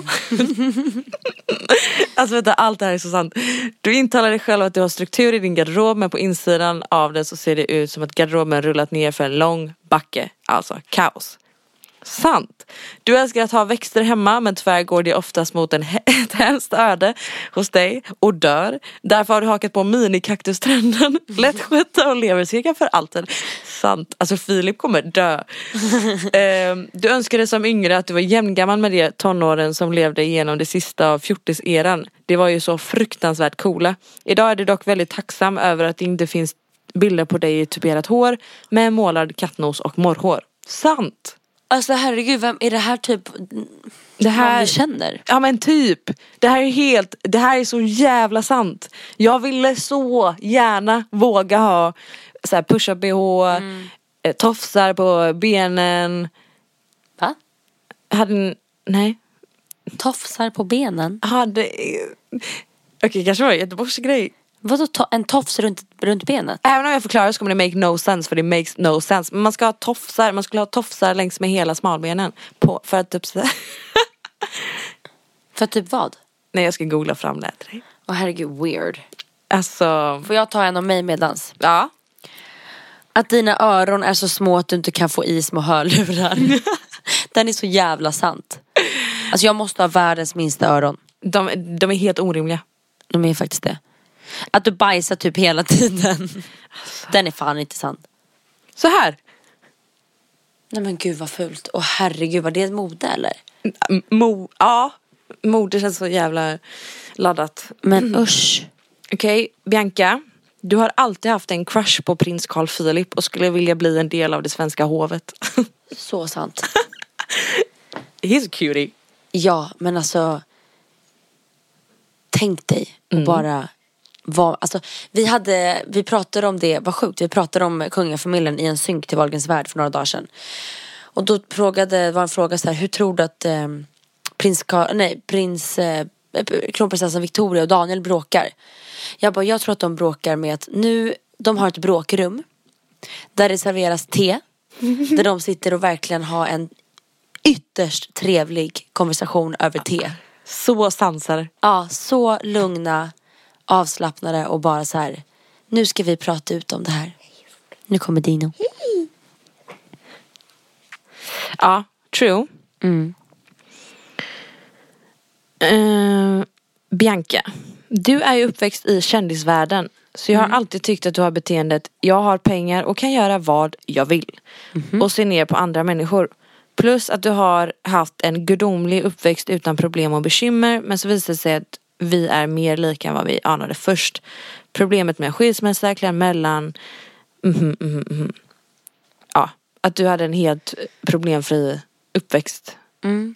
Alltså vet du, allt det här är så sant. Du intalar dig själv att du har struktur i din garderob, men på insidan av den så ser det ut som att garderoben rullat ner för en lång backe. Alltså kaos. Sant. Du älskar att ha växter hemma, men tyvärr går det oftast mot en he- ett hemskt öde hos dig och dör. Därför har du hakat på minikaktustrenden. Lättskötta och lever cirka för alltid. Sant. Alltså Filip kommer dö. uh, du önskade som yngre att du var jämngammal med de tonåren som levde igenom det sista av fjortis-eran. Det var ju så fruktansvärt coola. Idag är du dock väldigt tacksam över att det inte finns bilder på dig i tuberat hår med målad kattnos och morrhår. Sant. Alltså herregud, vem är det här typ det här du känner? Ja men typ. Det här är helt, det här är så jävla sant. Jag ville så gärna våga ha så här push-up B H, mm. tofsar på benen. Va? Hade, nej. Tofsar på benen? Hade, okej okay, kanske var det Göteborgs grej. Vadå to- en tofs runt, runt benet? Även om jag förklarar så kommer det make no sense, för det makes no sense. Men man ska ha tofsar, man skulle ha tofsar längs med hela smalbenen på, för att typ så För typ vad? Nej, jag ska googla fram det till dig. Åh herregud, weird. Alltså, får jag ta en av mig medans? Ja. Att dina öron är så små att du inte kan få i små hörlurar. Den är så jävla sant. Alltså jag måste ha världens minsta öron. De, de är helt orimliga. De är faktiskt det. Att du bajsar typ hela tiden. Den är fan inte sant. Så här. Nej men gud vad fult. Åh herregud, var det ett mode eller? Mo, ja. Mode känns så jävla laddat. Men mm. usch. Okej, okay, Bianca. Du har alltid haft en crush på prins Carl Philip och skulle vilja bli en del av det svenska hovet. Så sant. He's a cutie. Ja, men alltså tänk dig och mm. bara var, alltså, vi hade, vi pratade om det, vad sjukt, vi pratade om kungafamiljen i en synk till Wahlgrens värld för några dagar sedan. Och då frågade, var en fråga så här, hur tror du att eh, prins, nej, prins eh, kronprinsessan Victoria och Daniel bråkar? Jag bara, jag tror att de bråkar med att nu, de har ett bråkrum där det serveras te, där de sitter och verkligen har en ytterst trevlig konversation över te. Så sansar. Ja, så lugna, avslappnade och bara så här, nu ska vi prata ut om det här. Nu kommer Dino. Ja, true. Mm. Uh, Bianca, du är ju uppväxt i kändisvärlden. Så jag har mm. alltid tyckt att du har beteendet, jag har pengar och kan göra vad jag vill. Mm-hmm. Och se ner på andra människor. Plus att du har haft en gudomlig uppväxt utan problem och bekymmer. Men så visar det sig att vi är mer lika än vad vi anade först. Problemet med skilsmässa, kläm mellan. Mm-hmm, mm-hmm. Ja, att du hade en helt problemfri uppväxt. Mm.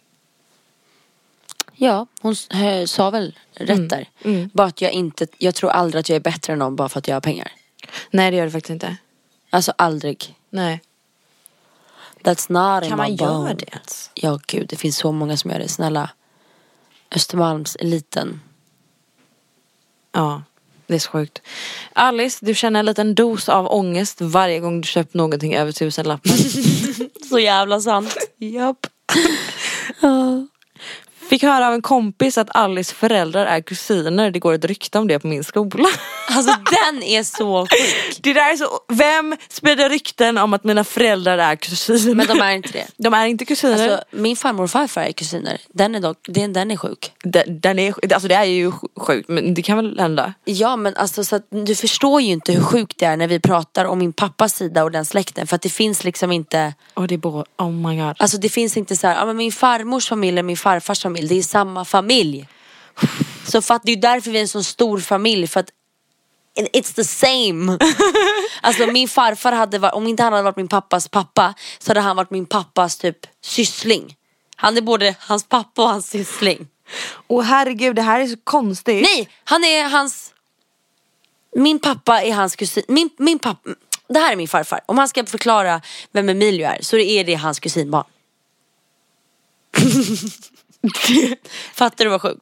Ja, hon äh, sa väl rätt mm. där. Mm. Bara att jag inte, jag tror aldrig att jag är bättre än någon bara för att jag har pengar. Nej, det gör du faktiskt inte. Alltså aldrig. Nej. That's not kan man göra det? Ja gud, det finns så många som gör det. Snälla. Östermalms eliten. Ja, det är så sjukt. Alice, du känner en liten dos av ångest varje gång du köpt någonting över tusen lappar. Så jävla sant. Japp. Ja. Fick höra av en kompis att Alice föräldrar är kusiner. Det går ett rykte om det på min skola. Alltså den är så sjuk. Det där är så. Vem sprider rykten om att mina föräldrar är kusiner? Men de är inte det. De är inte kusiner. Alltså min farmor och farfar är kusiner. Den är dock, den, den är sjuk. Den, den är, alltså det är ju sjukt, men det kan väl hända. Ja men alltså så att, du förstår ju inte hur sjukt det är när vi pratar om min pappas sida och den släkten. För att det finns liksom inte. Och det är bara, oh my god. Alltså det finns inte så här, ja men min farmors familj och min farfars familj, det är samma familj. Så för att det är därför vi är en så stor familj. För att it's the same. Alltså min farfar hade varit, om inte han hade varit min pappas pappa, så hade han varit min pappas typ syssling. Han är både hans pappa och hans syssling. Åh herregud, det här är så konstigt. Nej, han är hans. Min pappa är hans kusin. Min, min pappa, det här är min farfar. Om han ska förklara vem Emilio är, så är det hans kusinbarn. Fattar du vad sjukt?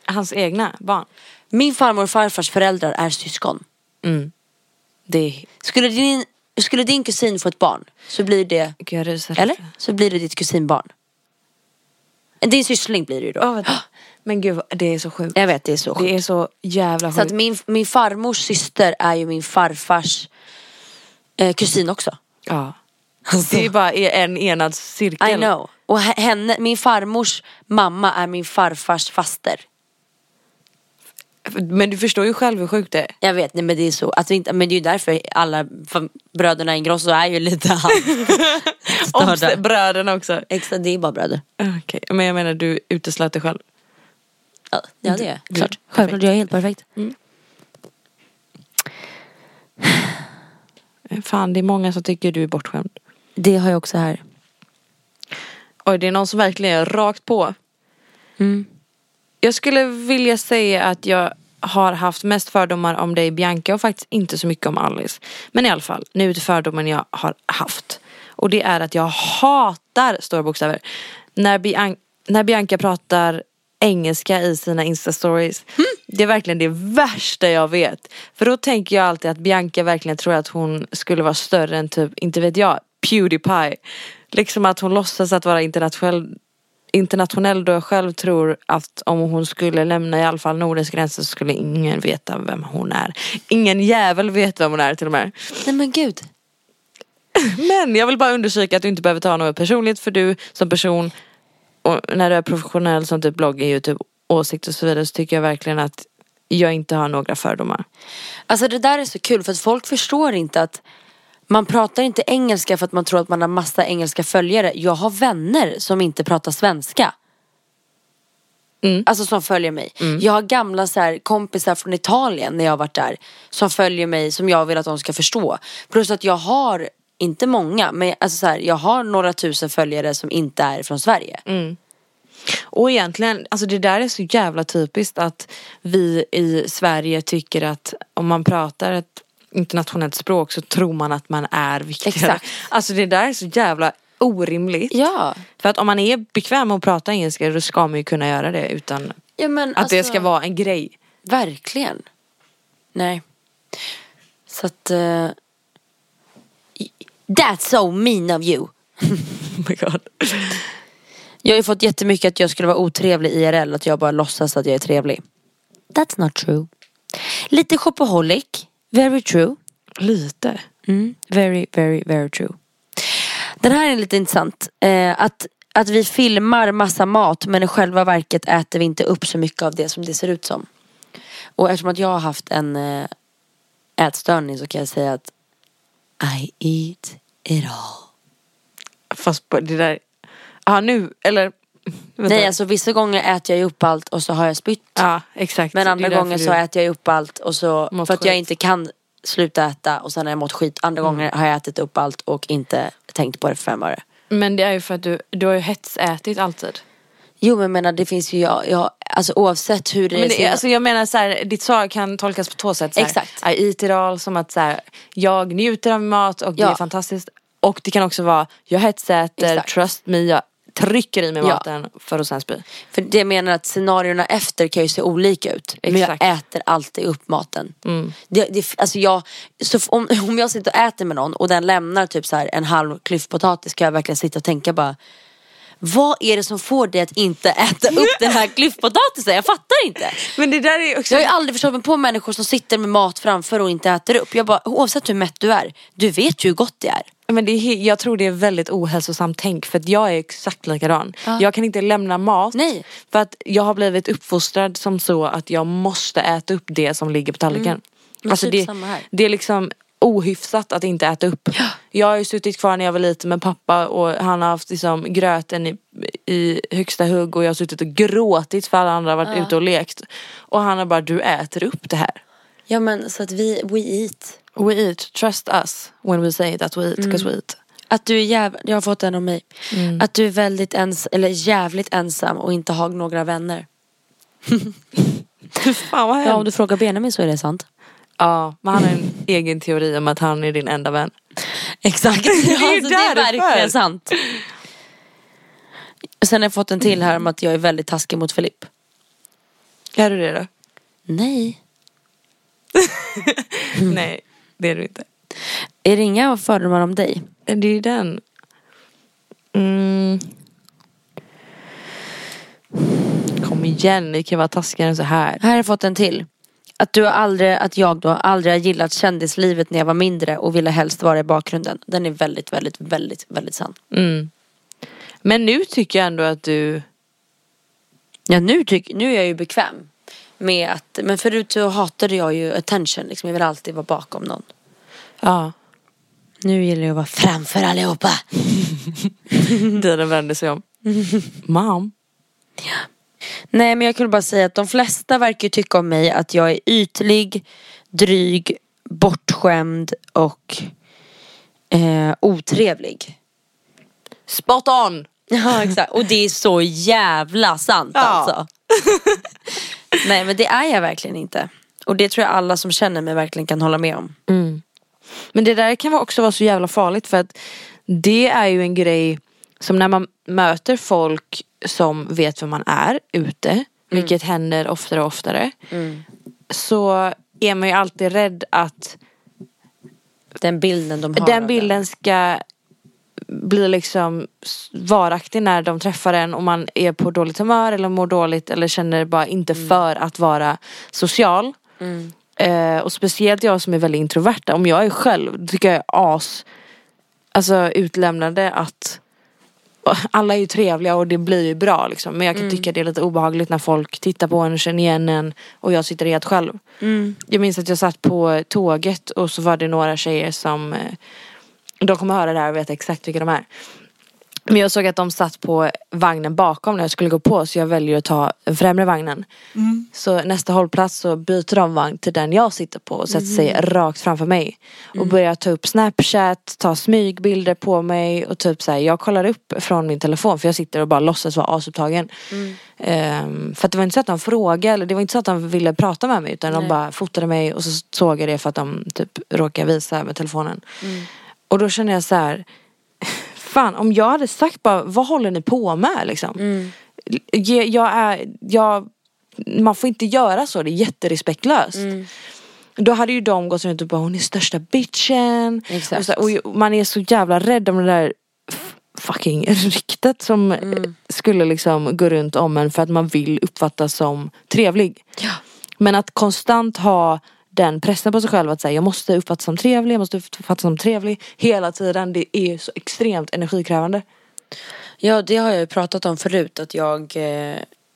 hans egna barn. Min farmor och farfars föräldrar är syskon. Mm. Det Skulle din, skulle din kusin få ett barn, så blir det... Gud, jag rusar Eller? lite. Så blir det ditt kusinbarn. Din syssling blir det ju då. Åh, vänta. Men gud, det är så sjukt. Jag vet, det är så sjukt. Det är så jävla Så att sjukt. min, min farmors syster är ju min farfars eh, kusin också. Ja. Det är bara en enad cirkel. I know. Och henne, min farmors mamma är min farfars faster. Men du förstår ju själv hur sjukt det är. Jag vet, nej, men det är så att vi inte, men det är ju därför alla fam- bröderna Ingrosso är ju lite halvstörda. Och bröderna också. Exakt, det är bara bröder. Okej, men jag menar du uteslöt dig själv. Ja, ja det är Du- klart. du- Självklart, jag är helt perfekt. Fan, det är många som tycker du är bortskämd. Det har jag också här. Oj, det är någon som verkligen är rakt på. Mm. Jag skulle vilja säga att jag har haft mest fördomar om dig, Bianca, och faktiskt inte så mycket om Alice. Men i alla fall, nu till fördomen jag har haft. Och det är att jag hatar stora bokstäver. När, Bian- när Bianca pratar engelska i sina Insta-stories. Mm. Det är verkligen det värsta jag vet. För då tänker jag alltid att Bianca verkligen tror att hon skulle vara större än typ, inte vet jag, PewDiePie. Liksom att hon låtsas att vara internationell internationell då jag själv tror att om hon skulle lämna i alla fall Nordens gränser så skulle ingen veta vem hon är. Ingen jävel vet vem hon är till och med. Nej men gud. Men jag vill bara undersöka att du inte behöver ta något personligt, för du som person och när du är professionell som typ blogg, YouTube, åsikt och så vidare, så tycker jag verkligen att jag inte har några fördomar. Alltså det där är så kul för att folk förstår inte att man pratar inte engelska för att man tror att man har massa engelska följare. Jag har vänner som inte pratar svenska. Mm. Alltså som följer mig. Mm. Jag har gamla så här, kompisar från Italien när jag har varit där som följer mig, som jag vill att de ska förstå. Plus att jag har, inte många, men alltså så här, jag har några tusen följare som inte är från Sverige. Mm. Och egentligen, alltså det där är så jävla typiskt att vi i Sverige tycker att om man pratar ett internationellt språk så tror man att man är viktigare. Exakt. Alltså det där är så jävla orimligt. Ja. För att om man är bekväm med att prata engelska, då ska man ju kunna göra det utan ja, men att alltså, det ska vara en grej. Verkligen. Nej. Så att uh, that's so mean of you. Oh my god. Jag har ju fått jättemycket att jag skulle vara otrevlig I R L, att jag bara låtsas att jag är trevlig. That's not true. Lite shopaholic. Very true. Lite. Mm, very, very, very true. Den här är lite intressant. Eh, att, att vi filmar massa mat, men i själva verket äter vi inte upp så mycket av det som det ser ut som. Och eftersom att jag har haft en eh, ätstörning så kan jag säga att I eat it all. Fast på det där. Ja nu, eller vänta. Nej, alltså vissa gånger äter jag ju upp allt och så har jag spytt. Ja, exakt. Men andra gånger så äter jag ju upp allt och så Mått för att skit. jag inte kan sluta äta och sen har jag mått skit. Andra mm. gånger har jag ätit upp allt och inte tänkt på det för fem öre. Men det är ju för att du, du har ju hetsätit alltid. Jo men jag menar det finns ju jag, jag alltså oavsett hur det, men det är. alltså jag menar så här, ditt svar kan tolkas på två sätt så här. Exakt. I eat it all, som att så här, jag njuter av mat och det Ja. är fantastiskt. Och det kan också vara jag hetsäter, Exakt. trust me, jag trycker i mig Ja. maten för att sen spy. För det menar att scenarierna efter kan ju se olika ut. Men jag Exakt. äter alltid upp maten. Mm. Det, det, alltså jag, så om, om jag sitter och äter med någon och den lämnar typ så här en halv klyftpotatis, kan jag verkligen sitta och tänka bara, vad är det som får dig att inte äta upp den här klyftpotatisen? Jag fattar inte. Men det där är också... Jag har ju aldrig förstått mig på människor som sitter med mat framför och inte äter upp. Jag bara, oavsett hur mätt du är, du vet ju hur gott det är. Men det är, jag tror det är väldigt ohälsosamt tänk. För att jag är exakt likadan. Ja. Jag kan inte lämna mat. Nej. För att jag har blivit uppfostrad som så att jag måste äta upp det som ligger på tallriken. Men Alltså typ det, samma här. det är liksom ohyfsat att inte äta upp. Ja. Jag har ju suttit kvar när jag var liten med pappa. Och han har haft liksom gröten i, i högsta hugg. Och jag har suttit och gråtit för alla andra har varit Ja. ute och lekt. Och han har bara, du äter upp det här. Ja men så att vi, we eat. We eat, trust us when we say that we eat, because we eat. Att du är jävligt, jag har fått den om mig. Mm. Att du är väldigt ens, eller jävligt ensam och inte har några vänner. Fan vad Ja, om du frågar Benjamin så är det sant. Ja, men han har en egen teori om att han är din enda vän. Exakt. Det är ju alltså, det är därför. verkligen sant. Sen har jag fått en till här om att jag är väldigt taskig mot Filip. Är du det då? Nej. Nej, det är du inte. Är det inga fördomar om dig? Det är ju den. Mm. Kom igen, ni kan vara taskigare än så här. Här har jag fått en till. Att du har aldrig, att jag då aldrig har gillat kändislivet när jag var mindre och ville helst vara i bakgrunden. Den är väldigt, väldigt, väldigt, väldigt sann. Mm. Men nu tycker jag ändå att du... Ja, nu, tyck, nu är jag ju bekväm med att... Men förut så hatade jag ju attention. Liksom. Jag vill alltid vara bakom någon. Ja. Nu gillar jag att vara framför allihopa. Den vände sig om. Mom. Ja. Nej, men jag kunde bara säga att de flesta verkar tycka om mig att jag är ytlig, dryg, bortskämd och eh, otrevlig. Spot on! Ja, exakt. Och det är så jävla sant, ja. Alltså. Nej, men det är jag verkligen inte. Och det tror jag alla som känner mig verkligen kan hålla med om. Mm. Men det där kan också vara så jävla farligt, för att det är ju en grej som när man möter folk som vet vem man är ute, mm. vilket händer oftare och oftare, mm. så är man ju alltid rädd att den bilden de har den bilden ska bli liksom varaktig när de träffar en och man är på dåligt humör eller mår dåligt eller känner bara inte mm. för att vara social. Mm. Eh, och speciellt jag som är väldigt introvert, om jag är själv tycker jag är as alltså utlämnande att alla är ju trevliga och det blir ju bra liksom. Men jag kan mm. tycka det är lite obehagligt när folk tittar på en och känner igen en och jag sitter helt själv. Mm. Jag minns att jag satt på tåget och så var det några tjejer som de kommer höra det här och vet exakt vilka de är. Men jag såg att de satt på vagnen bakom när jag skulle gå på, så jag väljer att ta den främre vagnen. Mm. Så nästa hållplats så byter de vagn till den jag sitter på och sätter mm. sig rakt framför mig. Mm. Och börjar ta upp Snapchat, ta smygbilder på mig och typ så här, jag kollar upp från min telefon för jag sitter och bara låtsas vara asupptagen. Mm. Um, för att det var inte så att de frågade, eller det var inte så att de ville prata med mig, utan Nej. de bara fotade mig och så såg jag det för att de typ råkade visa med telefonen. Mm. Och då känner jag så här, fan, om jag hade sagt bara, vad håller ni på med liksom? Mm. Jag är, jag, man får inte göra så, det är jätterespektlöst. Mm. Då hade ju de gått runt och bara, hon är största bitchen. Och, så, och man är så jävla rädd om det där fucking ryktet som mm. skulle liksom gå runt om en för att man vill uppfattas som trevlig. Ja. Men att konstant ha den pressen på sig själv att säga, jag måste uppfattas som trevlig, jag måste uppfattas som trevlig hela tiden, det är så extremt energikrävande. Ja, det har jag ju pratat om förut, att jag eh,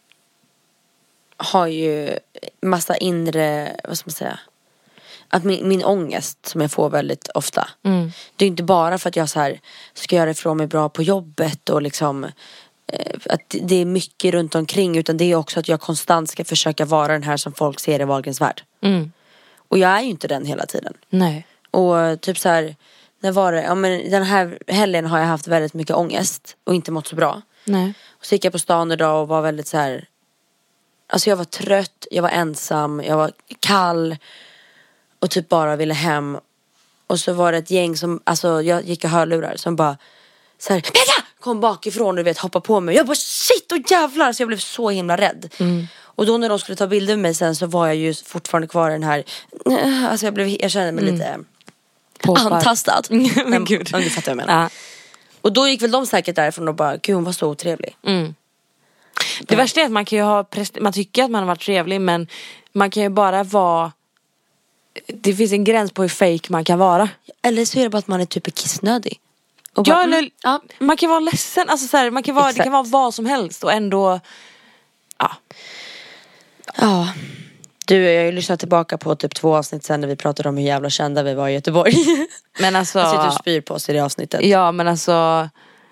har ju massa inre, vad ska man säga, att min, min ångest som jag får väldigt ofta, mm. det är inte bara för att jag så här ska göra ifrån mig bra på jobbet och liksom eh, att det är mycket runt omkring, utan det är också att jag konstant ska försöka vara den här som folk ser i Wahlgrens värld. Mm. Och jag är ju inte den hela tiden. Nej. Och typ så här, när var det? Ja, men den här helgen har jag haft väldigt mycket ångest och inte mått så bra. Nej. Och så gick jag på stan idag och var väldigt så här, alltså jag var trött, jag var ensam, jag var kall och typ bara ville hem. Och så var det ett gäng som, alltså jag gick och hörlurar som bara så här, Pekka! Kom bakifrån och du vet, hoppa på mig. Jag bara shit och jävlar, så jag blev så himla rädd. Mm. Och då när de skulle ta bilder med mig sen så var jag ju fortfarande kvar i den här, alltså jag blev, jag kände mig mm. lite Påpar. antastad. Men gud. Om du fattar vad jag menar. Ja. Och då gick väl de säkert därifrån och bara, gud hon var så otrevlig. Mm. Det värsta är att man kan ju ha, man tycker att man har varit trevlig, men man kan ju bara vara, det finns en gräns på hur fake man kan vara. Eller så är det bara att man är typ kissnödig. Och ja, bara, eller, mm, ja. Man kan vara ledsen, alltså så här, man kan vara, det kan vara vad som helst och ändå, ja. Ja. Du, jag har ju lyssnat tillbaka på typ två avsnitt sen när vi pratade om hur jävla kända vi var i Göteborg. Men alltså, jag sitter och spyr på oss i det avsnittet. Ja, men alltså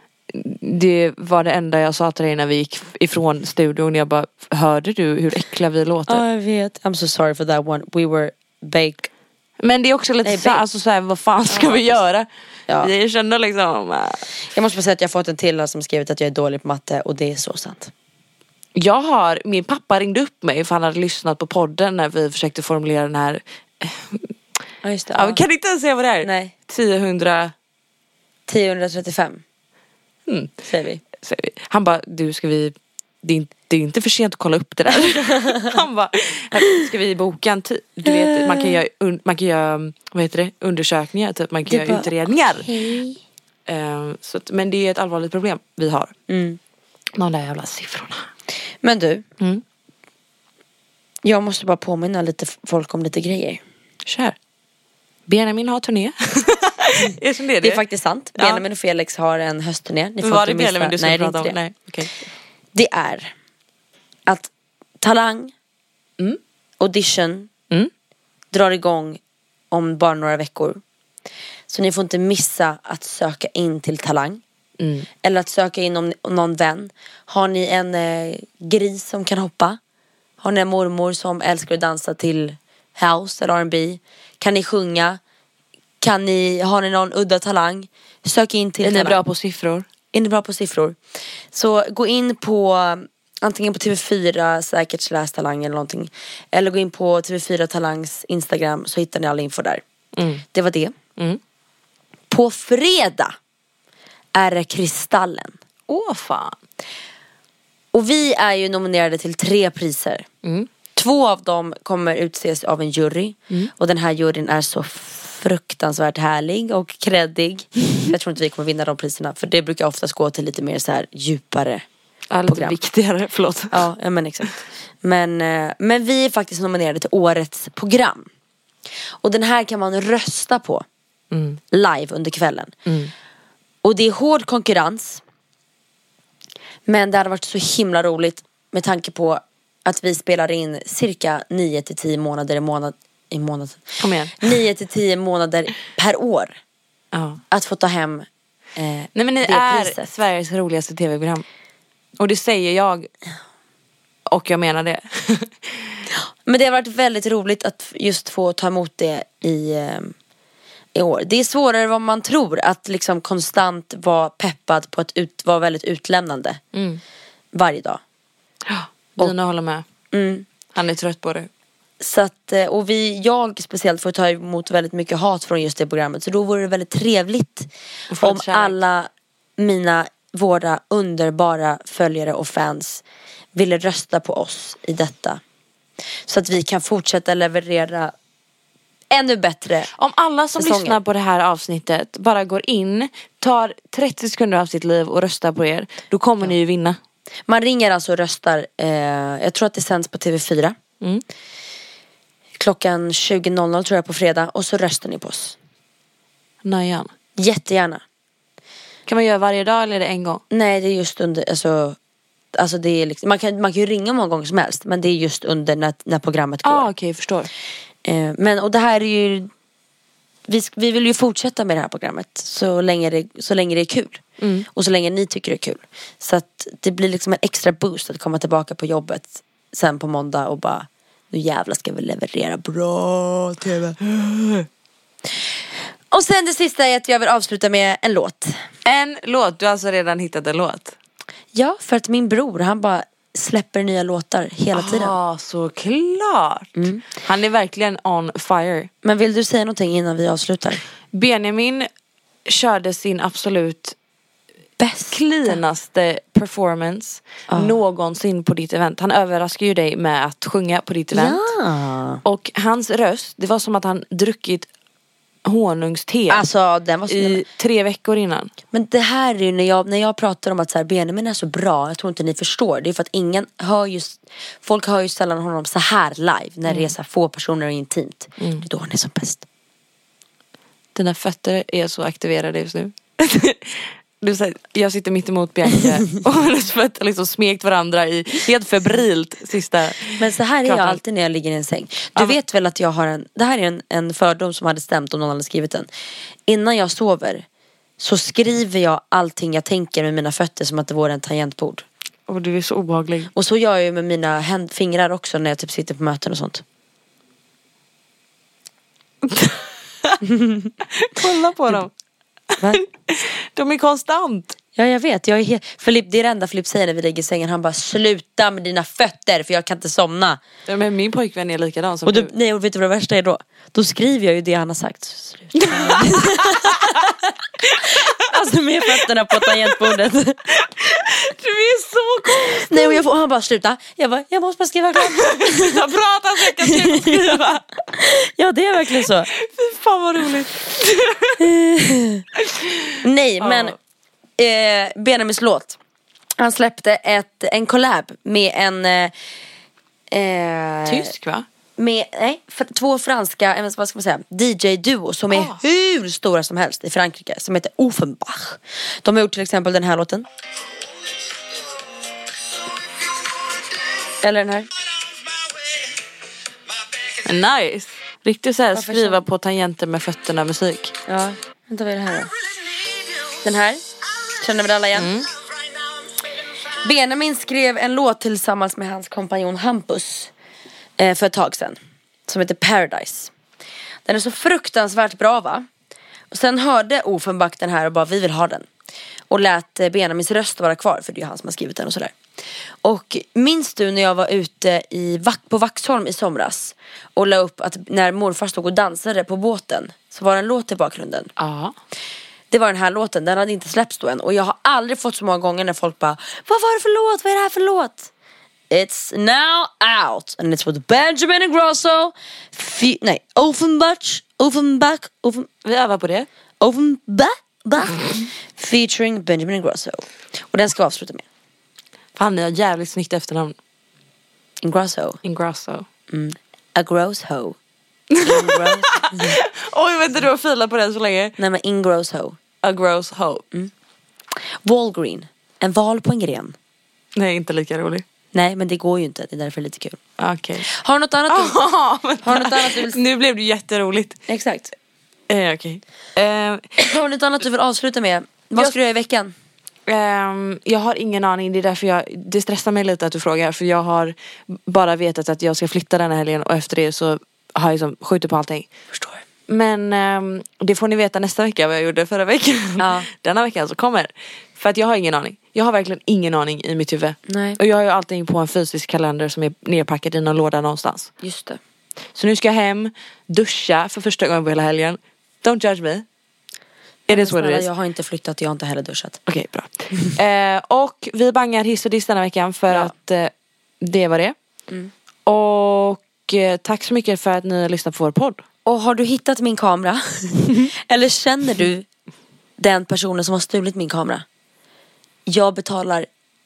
det var det enda jag sa till dig när vi gick ifrån studion. Jag bara, hörde du hur äckliga vi låter? Ja, jag vet. I'm so sorry for that one. We were baked. Men det är också lite Nej, så, alltså så här, vad fan ska ja, vi göra? Ja. Vi känner liksom äh. Jag måste bara säga att jag har fått en till som skrivit att jag är dålig på matte, och det är så sant. Jag har, min pappa ringde upp mig för han hade lyssnat på podden när vi försökte formulera den här. Ja, just det. Ja, ja. Kan du inte ens säga vad det är? Nej. tio tio trettiofem. Mm. Säger vi. Säger vi. Han bara, du ska vi, det är, det är ju inte för sent att kolla upp det där. Han bara, ska vi boka en tid? Du vet, man kan göra, man kan göra vad heter det, undersökningar, typ. Man kan det göra bara, utredningar. Okay. Uh, så att, men det är ett allvarligt problem vi har. Mm. De där jävla siffrorna. Men du, mm. jag måste bara påminna lite folk om lite grejer. Kör. Benjamin har turné. är det, det? det är faktiskt sant. Ja. Benjamin och Felix har en höstturné. Ni får var inte det Benjamin du skulle prata om? Det. Nej, okay. Det är att Talang mm. audition mm. drar igång om bara några veckor. Så ni får inte missa att söka in till Talang. Mm. Eller att söka in om, om någon vän. Har ni en eh, gris som kan hoppa? Har ni en mormor som älskar att dansa till house eller R and B? Kan ni sjunga? Kan ni, har ni någon udda talang? Sök in till Är talang. ni bra på siffror? Är ni bra på siffror? Så gå in på antingen på T V fyra säkert slash talang eller någonting. Eller gå in på T V fyra Talangs Instagram så hittar ni all info där. Mm. Det var det. Mm. På fredag är det Kristallen. Åh fan. Och vi är ju nominerade till tre priser. Mm. Två av dem kommer utses av en jury. Mm. Och den här juryn är så fruktansvärt härlig och kreddig. Jag tror inte vi kommer vinna de priserna. För det brukar oftast gå till lite mer så här djupare ja, lite program. viktigare, förlåt. Ja, ja men exakt. Men, men vi är faktiskt nominerade till årets program. Och den här kan man rösta på. Mm. Live under kvällen. Mm. Och det är hård konkurrens. Men det hade varit så himla roligt med tanke på att vi spelar in cirka nio till tio månader i månad i månad. Kom igen. nio till tio månader per år. Ja. Att få ta hem eh, Nej men ni det är priset. Sveriges roligaste tv-program. Och det säger jag. Och jag menar det. Men det har varit väldigt roligt att just få ta emot det i, eh, i år. Det är svårare än vad man tror. Att liksom konstant vara peppad på att ut, vara väldigt utlämnande. Mm. Varje dag. Ja, Dina håller med. Mm. Han är trött på det. Så att, och vi, jag speciellt får ta emot väldigt mycket hat från just det programmet. Så då vore det väldigt trevligt om alla mina, våra underbara följare och fans ville rösta på oss i detta. Så att vi kan fortsätta leverera ännu bättre. Om alla som säsonger. lyssnar på det här avsnittet bara går in, tar trettio sekunder av sitt liv och röstar på er, då kommer ja. ni ju vinna. Man ringer alltså och röstar, eh, jag tror att det sänds på T V fyra. Mm. Klockan tjugo noll noll tror jag på fredag. Och så röstar ni på oss. Najan. Jättegärna. Kan man göra varje dag eller är det en gång? Nej, det är just under, alltså, alltså det är liksom, man, kan, man kan ju ringa många gånger som helst. Men det är just under när, när programmet går. Ah, okej, okay, förstår. eh, Men och det här är ju vi, vi vill ju fortsätta med det här programmet Så länge det, så länge det är kul. Mm. Och så länge ni tycker det är kul. Så att det blir liksom en extra boost att komma tillbaka på jobbet sen på måndag och bara, nu jävlar ska vi leverera bra tv. Och sen det sista är att jag vill avsluta med en låt. En låt? Du har alltså redan hittat en låt? Ja, för att min bror, han bara släpper nya låtar hela tiden. Ja, ah, såklart. Mm. Han är verkligen on fire. Men vill du säga någonting innan vi avslutar? Benjamin körde sin absolut bäst cleanaste performance ah. någonsin på ditt event. Han överraskar ju dig med att sjunga på ditt event. Ja. Och hans röst, det var som att han druckit honungste alltså, den var så i den... tre veckor innan. Men det här är ju när jag, när jag pratar om att så här, Benjamin är så bra, jag tror inte ni förstår. Det är för att ingen hör just, folk hör ju sällan honom så här live. När mm. det är så här få personer och intimt. Mm. Det är då han är som bäst. Dina fötter är så aktiverade just nu. Du säger, jag sitter mitt emot Bianca och hennes fötter liksom smekt varandra i helt febrilt sista. Men så här är jag alltid när jag ligger i en säng. Du ja, vet väl att jag har en, det här är en, en fördom som hade stämt om någon hade skrivit den. Innan jag sover så skriver jag allting jag tänker med mina fötter som att det vore en tangentbord. Och du är så obehaglig. Och så gör jag ju med mina händ, fingrar också när jag typ sitter på möten och sånt. Kolla på dem. Va? De är konstant. Ja, jag vet. Jag är helt... Filip, det är det enda Filip säger när vi ligger i sängen. Han bara, sluta med dina fötter för jag kan inte somna. Ja, men min pojkvän är likadan som och då, du. Nej, och vet du vad det värsta är då? Då skriver jag ju det han har sagt. Sluta. Alltså med fötterna på tangentbordet. Du är så konstig. Nej, och jag får, han bara, sluta. Jag bara, jag måste bara skriva klart. Sluta prata så jag kan skriva. Ja, det är verkligen så. Fy fan vad roligt. Nej, men eh, Benjamins låt. Han släppte ett, en collab med en eh, Tysk va? Med nej, för, två franska eh, vad ska man säga, D J-duo som är Ah. hur stora som helst i Frankrike, som heter Offenbach. De har gjort till exempel den här låten. Eller den här. Nice. Riktigt så här Varför skriva så? på tangenter med fötterna musik. Ja, vänta, vad är det här då? Den här. Känner vi det alla igen? Mm. Benjamin skrev en låt tillsammans med hans kompanjon Hampus eh, för ett tag sedan, som heter Paradise. Den är så fruktansvärt bra, va? Och sen hörde Offenbach den här och bara, vi vill ha den. Och lät eh, Benjamins röst vara kvar, för det är ju han som har skrivit den och sådär. Och minns du när jag var ute i, på Vaxholm i somras och la upp att när morfar stod och dansade på båten, så var det en låt i bakgrunden. Ja. Det var den här låten, den hade inte släppts då än. Och jag har aldrig fått så många gånger när folk bara, vad var det för låt, vad är det här för låt? It's now out. And it's with Benjamin Ingrosso. F- nej, Offenbach Offenbach Offen- Vi övar på det. Offenbach Bach, featuring Benjamin Ingrosso. Och den ska vi avsluta med. Fan, ni har jävligt snyggt efternamn. Ingrosso. Ingrosso. mm. A gross hoe. Ingrosso. Oj, vänta, du har filat på den så länge. Nej, men Ingrosso. A gross hoe. mm. Walgreen. En val på en gren. Nej, inte lika rolig. Nej, men det går ju inte. Det är därför det är lite kul. Okej. Okay. Har du något annat du... Oh, Har du något annat du vill... Nu blev det jätteroligt. Exakt. Eh, Okej. Okay. Eh, Har du något annat du vill avsluta med? Vad ska du göra i veckan? Um, jag har ingen aning. Det är därför jag, det stressar mig lite att du frågar. För jag har bara vetat att jag ska flytta den här helgen. Och efter det så har jag liksom skjutit på allting. Förstår. Men um, det får ni veta nästa vecka vad jag gjorde förra veckan. Ja. Denna veckan så kommer. För att jag har ingen aning. Jag har verkligen ingen aning i mitt huvud. Nej. Och jag har ju allting på en fysisk kalender som är nerpackad i någon låda någonstans. Just det. Så nu ska jag hem, duscha för första gången på hela helgen. Don't judge me. It is what it is. Jag har inte flyttat, jag har inte heller duschat. Okej, bra. eh, och vi bangar hiss och diss denna veckan för ja. att eh, det var det. Mm. Och eh, tack så mycket för att ni har lyssnat på vår podd. Och har du hittat min kamera? Eller känner du den personen som har stulit min kamera? Jag betalar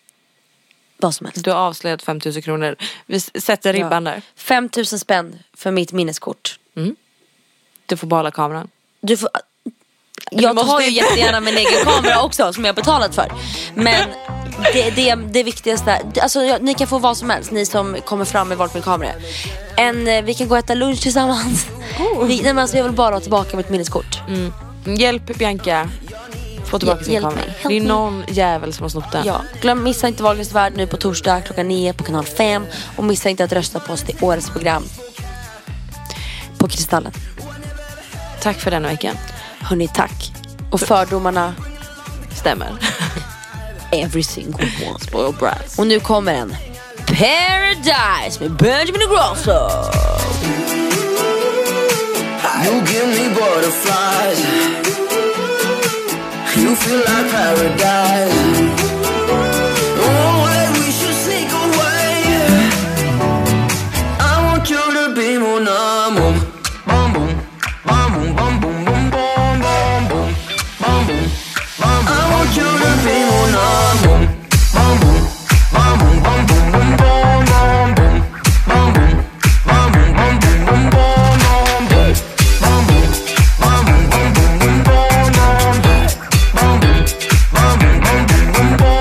vad som helst. Du har avslöjat fem tusen kronor. Vi sätter ribban ja. där. fem tusen spänn för mitt minneskort. Mm. Du får behålla kameran. Du får... Jag tar ju jättegärna min egen kamera också, som jag har betalat för. Men det, det, det viktigaste, alltså jag, ni kan få vad som helst, ni som kommer fram med valt min kamera. En, vi kan gå och äta lunch tillsammans. oh. vi, nej, men alltså, jag vill bara ha tillbaka mitt minneskort. mm. Hjälp Bianca få tillbaka sin Hjälp kamera. mig. Det är någon jävel som har snott den. Ja, glöm, missa inte Wahlgrens värld nu på torsdag klockan nio på kanal fem. Och missa inte att rösta på oss till årets program på Kristallen. Tack för denna veckan. Hörrni, tack. Och fördomarna stämmer. Every single one. Spoiled brats. Och nu kommer en Paradise med Benjamin Ingrosso. You give me butterflies. You feel like paradise. Oh, hey, we should sneak away. I want you to be more numb. Bum boom, bum boom, bum boom, boom, boom, bum boom, bum boom, bum. I want you to be more numb. Bum boom, bum boom, bum boom, boom, boom, bum boom, bum boom, bum boom, bum boom, boom, boom, bum boom, bum boom, bum boom, bum boom, boom, boom, bum boom, bum boom, bum boom, bum boom, boom, boom.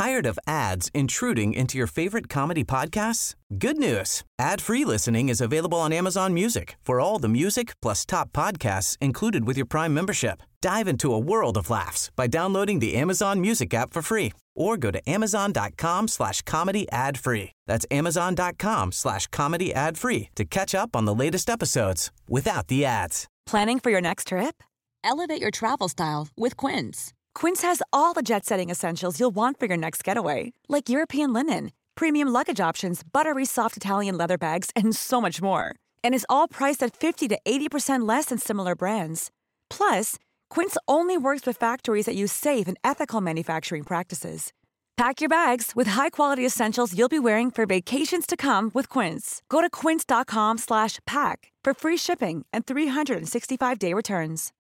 Tired of ads intruding into your favorite comedy podcasts? Good news. Ad-free listening is available on Amazon Music for all the music plus top podcasts included with your Prime membership. Dive into a world of laughs by downloading the Amazon Music app for free or go to amazon.com slash comedy ad free. That's amazon.com slash comedy ad free to catch up on the latest episodes without the ads. Planning for your next trip? Elevate your travel style with Quince. Quince has all the jet-setting essentials you'll want for your next getaway, like European linen, premium luggage options, buttery soft Italian leather bags, and so much more. And is all priced at fifty to eighty percent less than similar brands. Plus, Quince only works with factories that use safe and ethical manufacturing practices. Pack your bags with high-quality essentials you'll be wearing for vacations to come with Quince. Go to quince.com slash pack for free shipping and three sixty-five day returns.